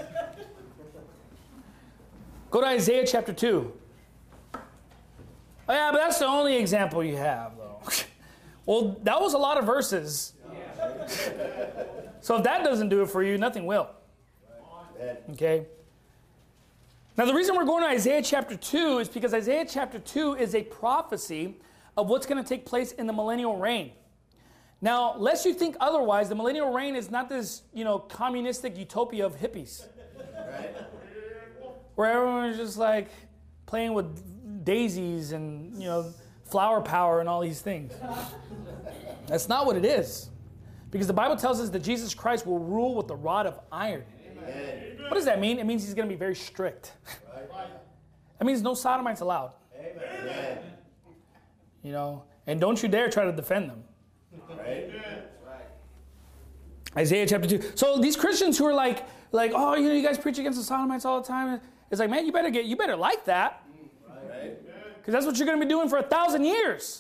Go to Isaiah chapter two. Oh, yeah, but that's the only example you have, though. Well, that was a lot of verses. So if that doesn't do it for you, nothing will. Okay? Now the reason we're going to Isaiah chapter two is because Isaiah chapter two is a prophecy of what's going to take place in the millennial reign. Now, lest you think otherwise, the millennial reign is not this, you know, communistic utopia of hippies. Right. Where everyone is just like playing with daisies and, you know, flower power and all these things. That's not what it is. Because the Bible tells us that Jesus Christ will rule with the rod of iron. Amen. What does that mean? It means he's going to be very strict. Right. That means no sodomites allowed. Amen. You know, and don't you dare try to defend them. Right. Isaiah chapter two. So these Christians who are like, like, oh, you know, you guys preach against the sodomites all the time. It's like, man, you better get, you better like that. Right. Because that's what you're going to be doing for a thousand years.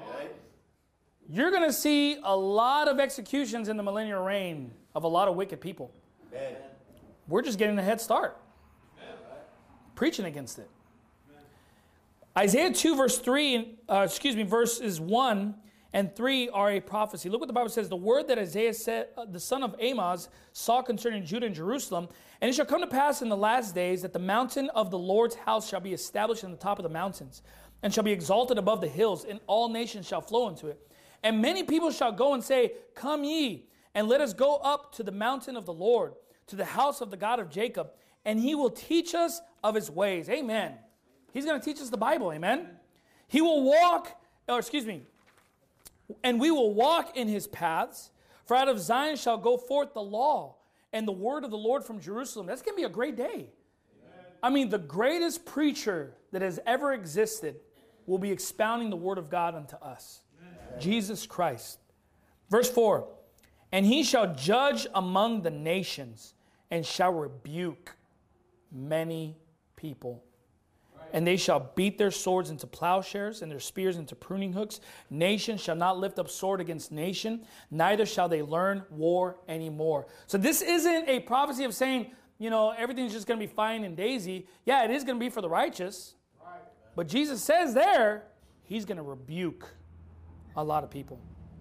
You're going to see a lot of executions in the millennial reign of a lot of wicked people. Amen. We're just getting a head start. Amen. Preaching against it. Amen. Isaiah two verse three, uh, excuse me, verses one and three are a prophecy. Look what the Bible says. The word that Isaiah said, uh, the son of Amoz, saw concerning Judah and Jerusalem. And it shall come to pass in the last days that the mountain of the Lord's house shall be established in the top of the mountains, and shall be exalted above the hills, and all nations shall flow into it. And many people shall go and say, come ye, and let us go up to the mountain of the Lord, to the house of the God of Jacob, and he will teach us of his ways. Amen. He's going to teach us the Bible. Amen. He will walk, or excuse me, and we will walk in his paths. For out of Zion shall go forth the law and the word of the Lord from Jerusalem. That's going to be a great day. Amen. I mean, the greatest preacher that has ever existed will be expounding the word of God unto us. Jesus Christ. Verse four, and he shall judge among the nations and shall rebuke many people. Right. And they shall beat their swords into plowshares and their spears into pruning hooks. Nation shall not lift up sword against nation, neither shall they learn war anymore. So this isn't a prophecy of saying, you know, everything's just going to be fine and daisy. Yeah, it is going to be for the righteous. Right. But Jesus says there, he's going to rebuke a lot of people.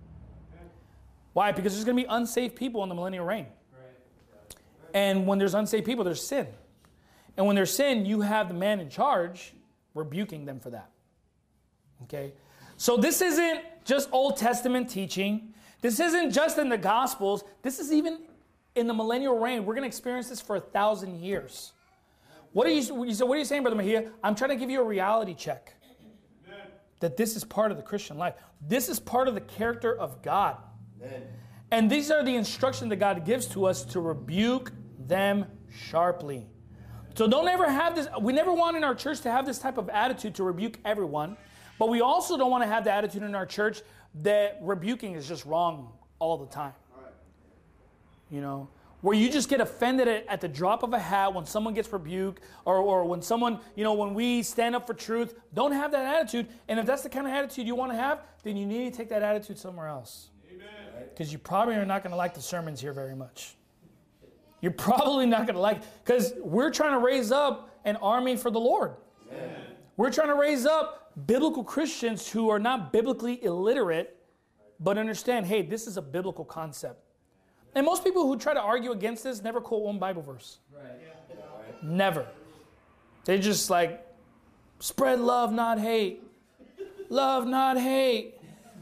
Why? Because there's going to be unsafe people in the millennial reign. And when there's unsafe people, there's sin. And when there's sin, you have the man in charge rebuking them for that. Okay? So this isn't just Old Testament teaching. This isn't just in the Gospels. This is even in the millennial reign. We're going to experience this for a thousand years. What are you, you said, what are you saying, Brother Mejia? I'm trying to give you a reality check. That this is part of the Christian life. This is part of the character of God. Amen. And these are the instructions that God gives to us to rebuke them sharply. So don't ever have this, we never want in our church to have this type of attitude to rebuke everyone, but we also don't want to have the attitude in our church that rebuking is just wrong all the time. Right. You know, where you just get offended at, at the drop of a hat when someone gets rebuked or, or when someone, you know, when we stand up for truth. Don't have that attitude. And if that's the kind of attitude you want to have, then you need to take that attitude somewhere else. Because you probably are not going to like the sermons here very much. You're probably not going to like, because we're trying to raise up an army for the Lord. Amen. We're trying to raise up biblical Christians who are not biblically illiterate, but understand, hey, this is a biblical concept. And most people who try to argue against this never quote one Bible verse. Right. Never. They just like, spread love, not hate. Love, not hate.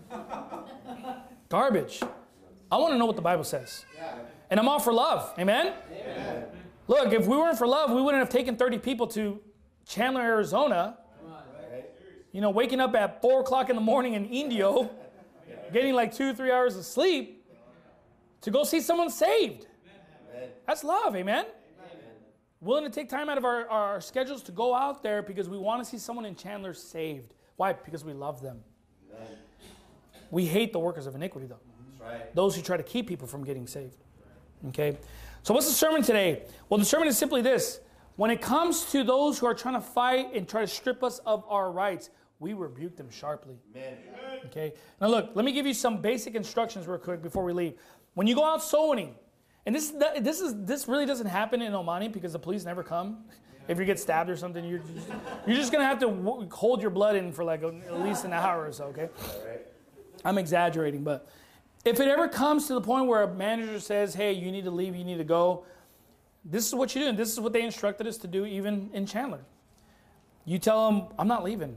Garbage. I want to know what the Bible says. And I'm all for love. Amen? Amen? Look, if we weren't for love, we wouldn't have taken thirty people to Chandler, Arizona. You know, waking up at four o'clock in the morning in Indio, getting like two, three hours of sleep to go see someone saved. Amen. That's love, amen? Amen? Willing to take time out of our, our schedules to go out there because we want to see someone in Chandler saved. Why? Because we love them. Amen. We hate the workers of iniquity, though. That's right. Those who try to keep people from getting saved. Okay? So what's the sermon today? Well, the sermon is simply this. When it comes to those who are trying to fight and try to strip us of our rights, we rebuke them sharply. Amen. Okay? Now look, let me give you some basic instructions real quick before we leave. When you go out soul winning, and this this is this really doesn't happen in Omani because the police never come. If you get stabbed or something, you're just, you're just going to have to w- hold your blood in for like a, at least an hour or so, okay? I'm exaggerating, but if it ever comes to the point where a manager says, hey, you need to leave, you need to go, this is what you do, and this is what they instructed us to do even in Chandler. You tell them, I'm not leaving.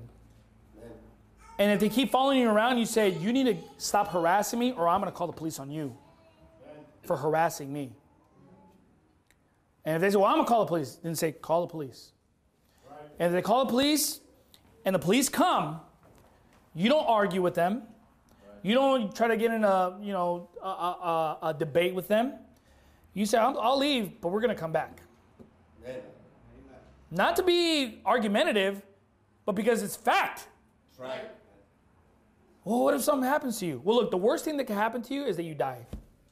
And if they keep following you around, you say, you need to stop harassing me or I'm going to call the police on you for harassing me. And if they say, well, I'm going to call the police, then say, call the police. Right. And if they call the police and the police come, you don't argue with them. Right. You don't try to get in a, you know, a, a, a debate with them. You say, I'll, I'll leave, but we're going to come back. Amen. Not to be argumentative, but because it's fact. That's right. Well, what if something happens to you? Well, look, the worst thing that can happen to you is that you die.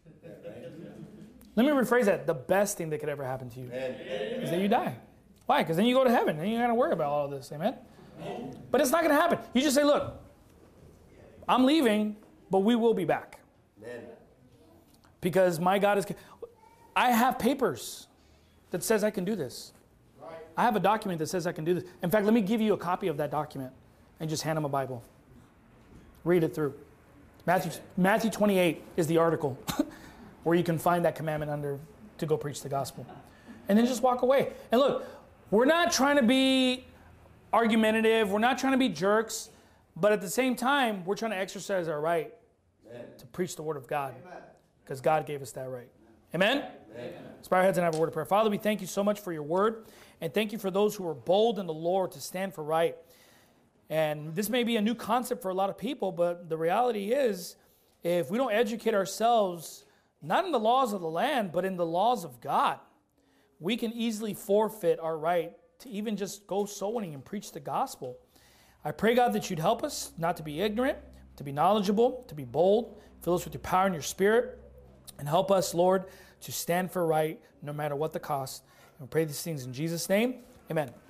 Let me rephrase that. The best thing that could ever happen to you Amen. Is that you die. Why? Because then you go to heaven and you don't got to worry about all of this. Amen? Amen? But it's not going to happen. You just say, look, I'm leaving, but we will be back. Amen. Because my God is... I have papers that says I can do this. Right. I have a document that says I can do this. In fact, let me give you a copy of that document and just hand them a Bible. Read it through. Matthew, Matthew twenty-eight is the article where you can find that commandment under to go preach the gospel. And then just walk away. And look, we're not trying to be argumentative. We're not trying to be jerks. But at the same time, we're trying to exercise our right Amen. To preach the word of God. Because God gave us that right. Amen? Amen. Let's bow our heads and have a word of prayer. Father, we thank you so much for your word. And thank you for those who are bold in the Lord to stand for right. And this may be a new concept for a lot of people, but the reality is, if we don't educate ourselves, not in the laws of the land, but in the laws of God, we can easily forfeit our right to even just go soul winning and preach the gospel. I pray, God, that you'd help us not to be ignorant, to be knowledgeable, to be bold, fill us with your power and your spirit, and help us, Lord, to stand for right no matter what the cost. And we pray these things in Jesus' name. Amen.